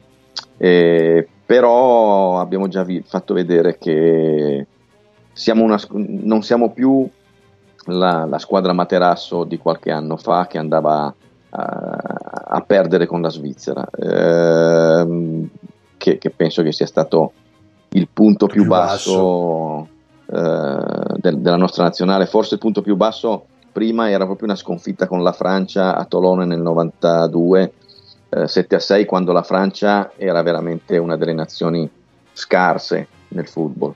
però abbiamo già fatto vedere che non siamo più la squadra materasso di qualche anno fa che andava a perdere con la Svizzera, che penso che sia stato il punto più basso della nostra nazionale. Forse il punto più basso prima era proprio una sconfitta con la Francia a Tolone nel 92, 7-6, quando la Francia era veramente una delle nazioni scarse nel football.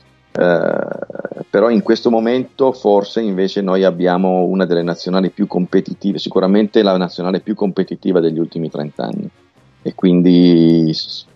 Però in questo momento forse invece noi abbiamo una delle nazionali più competitive, sicuramente la nazionale più competitiva degli ultimi 30 anni, e quindi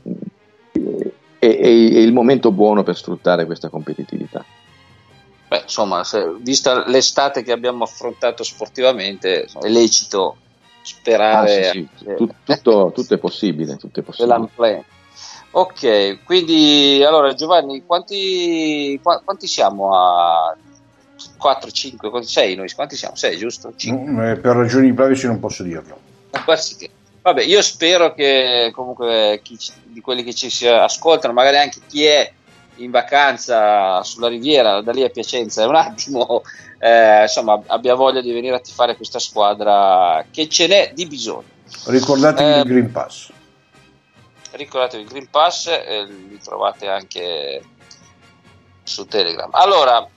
è il momento buono per sfruttare questa competitività. Beh, insomma, vista l'estate che abbiamo affrontato sportivamente, è lecito sperare. Tutto è possibile. Va Ok, quindi allora Giovanni, quanti siamo a 4, 5, 6 noi? Quanti siamo? 6, giusto? 5. Per ragioni di privacy non posso dirlo. Vabbè, io spero che comunque di quelli che ci si ascoltano, magari anche chi è in vacanza sulla riviera, da lì a Piacenza, è un attimo, insomma, abbia voglia di venire a tifare questa squadra che ce n'è di bisogno. Ricordatevi il Green Pass. Ricordatevi il Green Pass, li trovate anche su Telegram. Allora,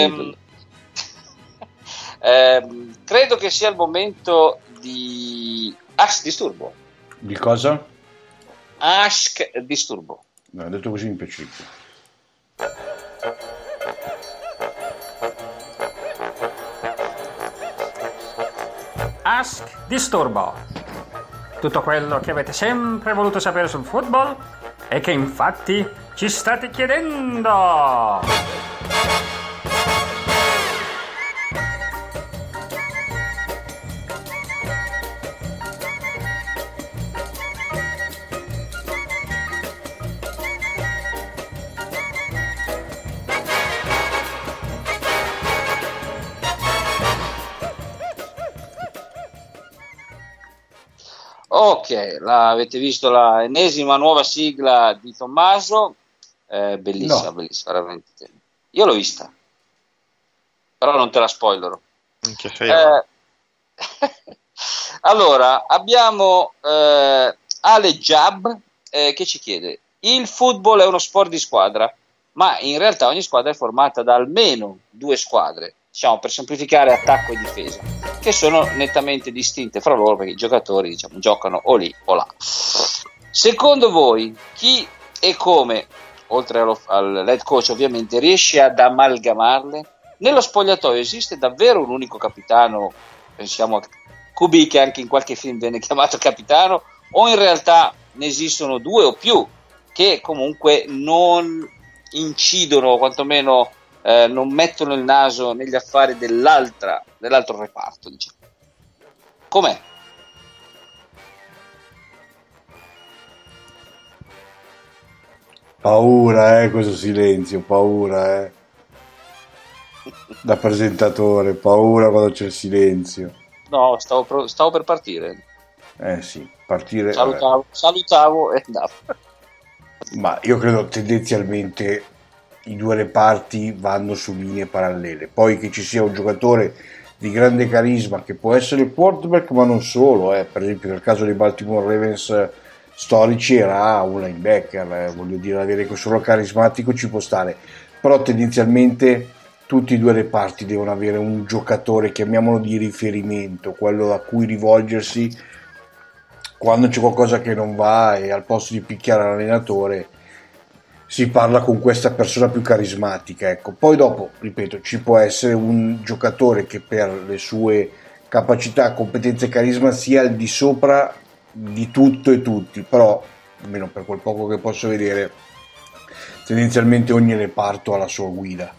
credo che sia il momento di Ask Disturbo. Di cosa? Ask Disturbo. No, detto così mi piace. Ask Disturbo. Tutto quello che avete sempre voluto sapere sul football e che infatti ci state chiedendo. Ok, avete visto la ennesima nuova sigla di Tommaso, bellissima, No. bellissima, veramente. Io l'ho vista, però non te la spoilerò. Allora, abbiamo Ale Jab che ci chiede: il football è uno sport di squadra, ma in realtà ogni squadra è formata da almeno 2 squadre, diciamo, per semplificare, attacco e difesa, che sono nettamente distinte fra loro perché i giocatori, diciamo, giocano o lì o là. Secondo voi chi e come, oltre al head coach ovviamente, riesce ad amalgamarle? Nello spogliatoio esiste davvero un unico capitano? Pensiamo a QB, che anche in qualche film viene chiamato capitano, o in realtà ne esistono 2 o più che comunque non incidono, o quantomeno non mettono il naso negli affari dell'altro reparto, diciamo. Com'è? Paura, questo silenzio, paura, da presentatore, paura quando c'è il silenzio. No, stavo per partire. Sì, partire. Salutavo e andavo. Ma io credo tendenzialmente i 2 reparti vanno su linee parallele. Poi che ci sia un giocatore di grande carisma che può essere il quarterback, ma non solo. Per esempio nel caso dei Baltimore Ravens storici era un linebacker, voglio dire, avere questo ruolo carismatico ci può stare, però tendenzialmente tutti i 2 reparti devono avere un giocatore, chiamiamolo, di riferimento, quello a cui rivolgersi quando c'è qualcosa che non va, e al posto di picchiare l'allenatore si parla con questa persona più carismatica, ecco. Poi dopo, ripeto, ci può essere un giocatore che per le sue capacità, competenze e carisma sia al di sopra di tutto e tutti, però almeno per quel poco che posso vedere tendenzialmente ogni reparto ha la sua guida.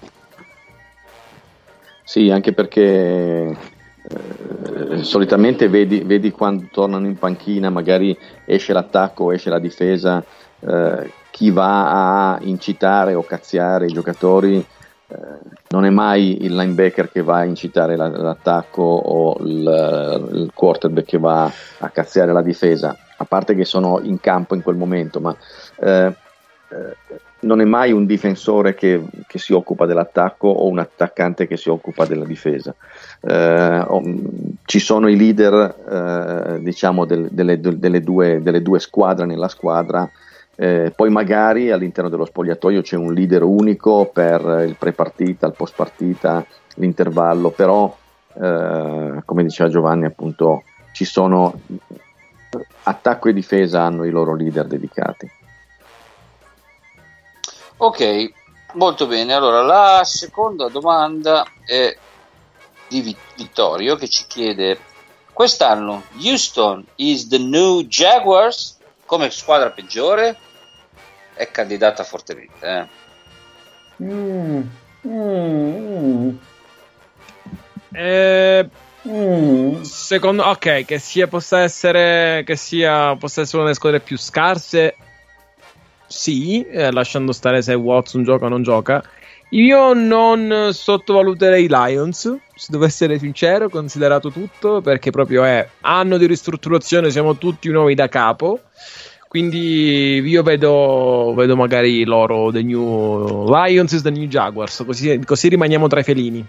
Sì, anche perché solitamente vedi quando tornano in panchina, magari esce l'attacco, esce la difesa, chi va a incitare o cazziare i giocatori non è mai il linebacker che va a incitare l'attacco o il quarterback che va a cazziare la difesa, a parte che sono in campo in quel momento, ma non è mai un difensore che si occupa dell'attacco o un attaccante che si occupa della difesa. Ci sono i leader diciamo delle due squadre nella squadra. Poi magari all'interno dello spogliatoio c'è un leader unico per il pre-partita, il post-partita, l'intervallo, però come diceva Giovanni, appunto, ci sono attacco e difesa, hanno i loro leader dedicati. Ok, molto bene. Allora, la seconda domanda è di Vittorio, che ci chiede: quest'anno Houston is the new Jaguars come squadra peggiore? È candidata fortemente. Secondo, ok, che possa essere una delle squadre più scarse, sì, lasciando stare se Watson gioca o non gioca. Io non sottovaluterei i Lions, se devo essere sincero, considerato tutto, perché proprio è anno di ristrutturazione, siamo tutti nuovi da capo, quindi io vedo magari loro the new Lions is the new Jaguars, così rimaniamo tra i felini.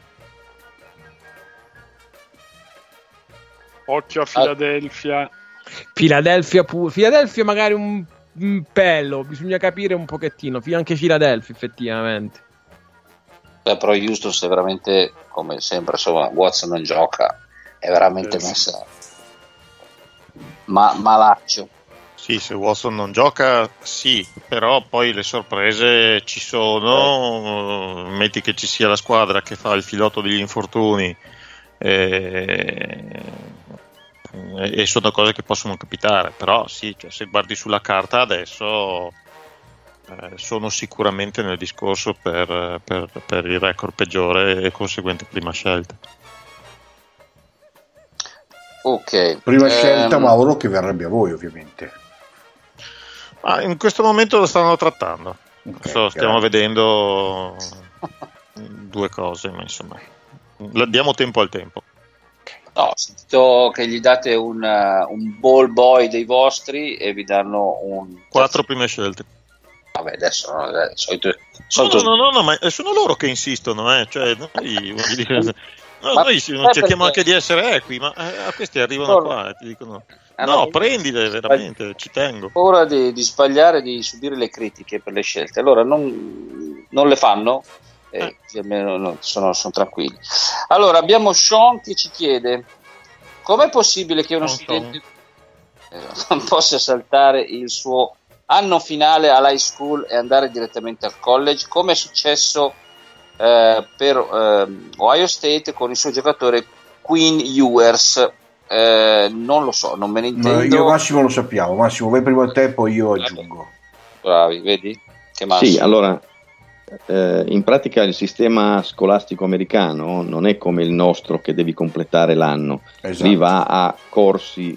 Occhio a Philadelphia. Philadelphia magari un pelo, bisogna capire un pochettino, anche Philadelphia effettivamente. Però Houston, se veramente, come sempre, insomma, Watson non gioca, è veramente messa malaccio. Sì, se Watson non gioca, sì, però poi le sorprese ci sono. Metti che ci sia la squadra che fa il filotto degli infortuni, e sono cose che possono capitare. Però sì, cioè, se guardi sulla carta adesso, sono sicuramente nel discorso per il record peggiore e conseguente prima scelta. Ok, prima scelta, Mauro, che verrebbe a voi ovviamente. In questo momento lo stanno trattando. Okay, stiamo vedendo due cose, ma insomma diamo tempo al tempo. No, ho sentito che gli date un ball boy dei vostri e vi danno 4 prime scelte. Vabbè, adesso solito. No, ma sono loro che insistono, cioè noi cerchiamo anche di essere equi, ma a questi arrivano qua e ti dicono no, prendile veramente, ci tengo. Ora di sbagliare, di subire le critiche per le scelte, allora non le fanno, almeno sono tranquilli. Allora abbiamo Sean che ci chiede: com'è possibile che uno studente non possa saltare il suo anno finale all'high school e andare direttamente al college, come è successo per Ohio State con il suo giocatore Quinn Ewers? Non lo so, non me ne intendo. Io Massimo lo sappiamo. Massimo, vai prima te, poi io aggiungo. Bravi, vedi? Che Massimo. Sì, allora in pratica il sistema scolastico americano non è come il nostro che devi completare l'anno. Esatto. Lì va a corsi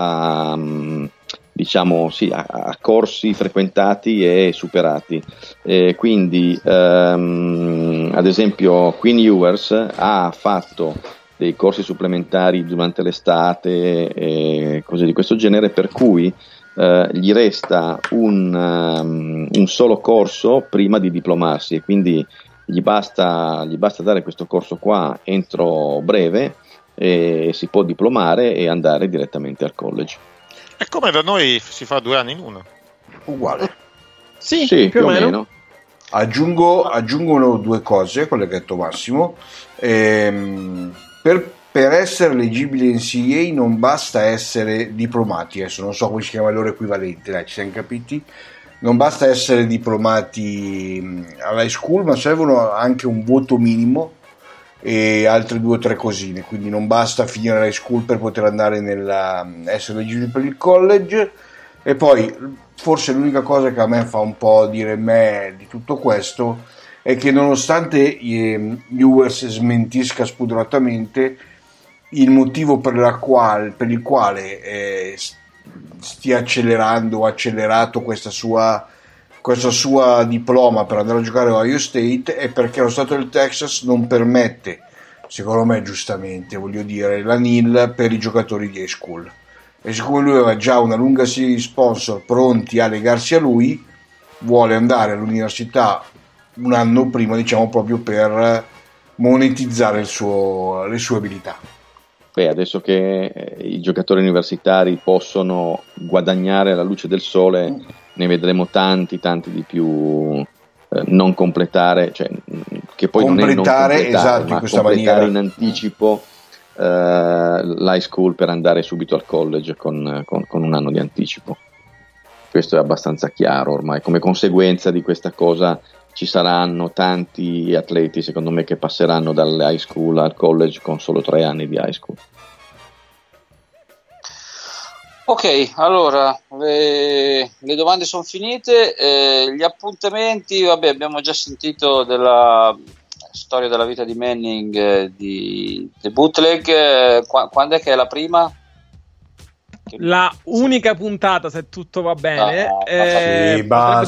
a corsi frequentati e superati, quindi ad esempio Quinn Ewers ha fatto dei corsi supplementari durante l'estate e cose di questo genere, per cui gli resta un solo corso prima di diplomarsi, e quindi gli basta dare questo corso qua entro breve e si può diplomare e andare direttamente al college. È come da noi si fa 2 anni in uno. Uguale. Sì, più o meno. Aggiungono 2 cose, quelle che ha detto Massimo. Per essere eleggibili in NCAA non basta essere diplomati, adesso non so come si chiama il loro equivalente, dai, ci siamo capiti. Non basta essere diplomati all'high school, ma servono anche un voto minimo e altre 2 o 3 cosine, quindi non basta finire l'high school per poter andare essere eleggibili per il college. E poi forse l'unica cosa che a me fa un po' dire me di tutto questo è che nonostante Ewers smentisca spudoratamente, il motivo per il quale stia accelerato questa sua diploma per andare a giocare a Ohio State è perché lo stato del Texas non permette, secondo me giustamente, voglio dire, la NIL per i giocatori di high school, e siccome lui aveva già una lunga serie di sponsor pronti a legarsi a lui, vuole andare all'università un anno prima, diciamo, proprio per monetizzare le sue abilità. Adesso che i giocatori universitari possono guadagnare alla luce del sole, ne vedremo tanti di più non completare, cioè che poi non è non completare, esatto, ma in questa completare maniera in anticipo l'high school per andare subito al college con un anno di anticipo. Questo è abbastanza chiaro ormai. Come conseguenza di questa cosa ci saranno tanti atleti, secondo me, che passeranno dall'high school al college con solo 3 anni di high school. Ok, allora le domande sono finite, gli appuntamenti, vabbè, abbiamo già sentito della storia della vita di Manning, di The Bootleg. Quando è che è la prima? la unica puntata, se tutto va bene. Sì,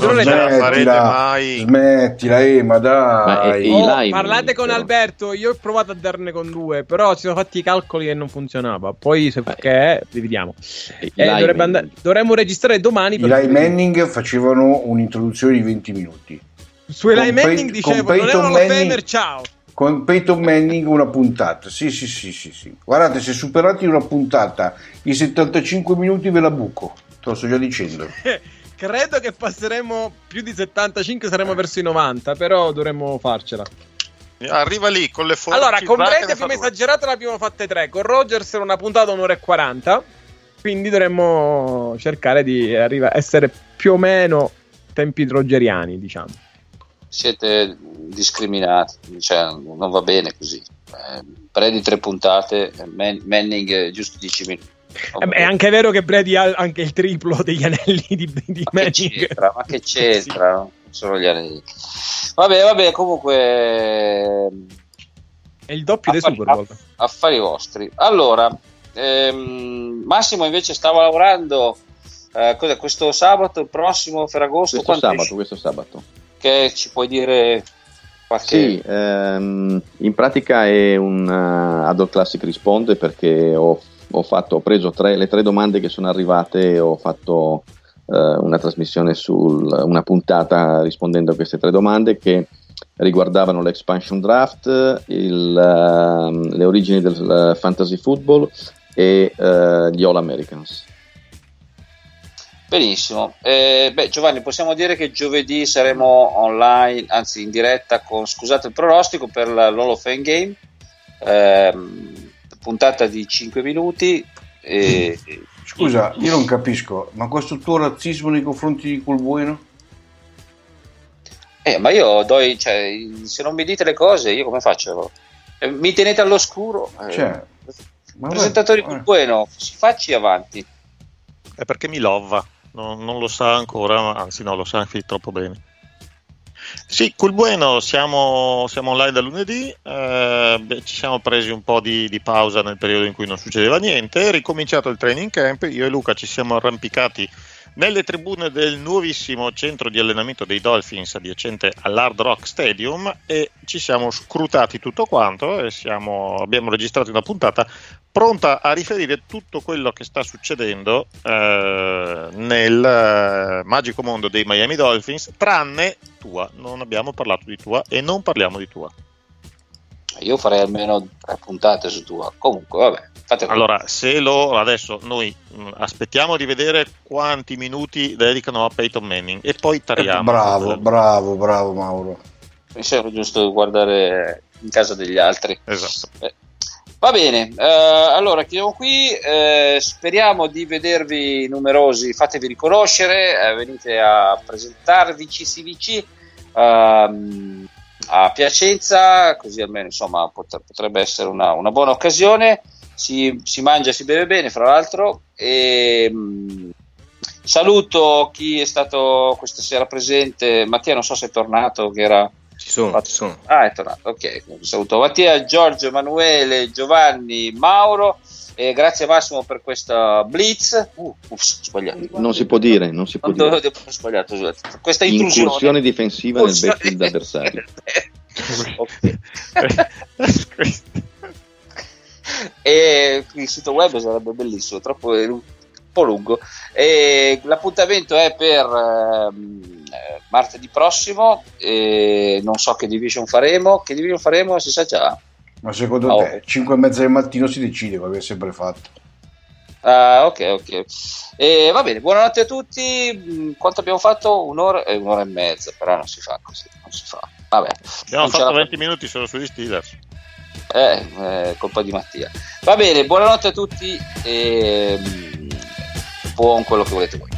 smettila, ma dai. Parlate con Alberto, io ho provato a darne con 2, però si sono fatti i calcoli e non funzionava. Poi se perché vediamo. Dovremmo registrare domani. I Eli Manning facevano un'introduzione di 20 minuti. Su Eli Manning dicevo, non erano Fener, ciao. Con Peyton Manning una puntata, sì. Guardate, se superate una puntata i 75 minuti ve la buco, te lo sto già dicendo. Credo che passeremo più di 75, saremo verso i 90, però dovremmo farcela. Arriva lì con le forze. Allora, con Brady abbiamo esagerato, ne abbiamo fatte 3, con Rodgers era una puntata 1 ora e 40, quindi dovremmo cercare di essere più o meno tempi rogeriani, diciamo. Siete discriminati, cioè, non va bene così. Brady 3 puntate, Manning giusto 10 minuti. È anche vero che Brady ha anche il triplo degli anelli di Manning. Ma che c'entra? No? Solo gli anelli. Vabbè, comunque è il doppio dei Super Bowl. Affari vostri. Allora, Massimo invece stava lavorando cos'è, questo sabato, il prossimo Ferragosto? Questo sabato. Che ci puoi dire qualche... Sì, in pratica è un Adult Classic Risponde, perché ho preso le 3 domande che sono arrivate e ho fatto una trasmissione una puntata rispondendo a queste 3 domande che riguardavano l'expansion draft, le origini del fantasy football e gli All Americans. Benissimo, Giovanni, possiamo dire che giovedì saremo online, anzi in diretta con, scusate il pronostico, per l'Hall of Fame Game, puntata di 5 minuti. Scusa, io non capisco, ma questo tuo razzismo nei confronti di Col Bueno? Ma io se non mi dite le cose, io come faccio? Mi tenete all'oscuro? Presentatori Col Bueno, si facci avanti. È perché mi lova. Non lo sa ancora, anzi no, lo sa anche troppo bene. Sì, Col Bueno, siamo online da lunedì, ci siamo presi un po' di pausa nel periodo in cui non succedeva niente, è ricominciato il training camp, io e Luca ci siamo arrampicati nelle tribune del nuovissimo centro di allenamento dei Dolphins adiacente all'Hard Rock Stadium e ci siamo scrutati tutto quanto e abbiamo registrato una puntata pronta a riferire tutto quello che sta succedendo nel magico mondo dei Miami Dolphins, tranne Tua. Non abbiamo parlato di Tua e non parliamo di Tua. Io farei almeno 3 puntate su Tua. Comunque, vabbè. Allora, adesso noi aspettiamo di vedere quanti minuti dedicano a Peyton Manning e poi tariamo. Bravo Mauro. Mi sembra giusto guardare in casa degli altri. Esatto. Va bene, allora chiudiamo qui, speriamo di vedervi numerosi, fatevi riconoscere, venite a presentarvi CCVC a Piacenza, così almeno insomma potrebbe essere una buona occasione. Si mangia, si beve bene, fra l'altro, e saluto chi è stato questa sera presente. Mattia, non so se è tornato, che era... Ci sono. È tornato, ok. Saluto Mattia, Giorgio, Emanuele, Giovanni, Mauro, e grazie Massimo per questa blitz. Sbagliato. Non si può dire. Ho sbagliato, questa incursione difensiva nel backfield avversario. E il sito web sarebbe bellissimo, troppo un po' lungo, e l'appuntamento è per martedì prossimo, e non so che division faremo si sa già, ma secondo te 5:30 del mattino si decide, come abbiamo sempre fatto. Ok, e va bene, buonanotte a tutti. Quanto abbiamo fatto? Un'ora e mezza, però non si fa così, vabbè, abbiamo fatto 20 minuti solo sugli Steelers. Colpa di Mattia. Va bene, buonanotte a tutti e buon quello che volete voi.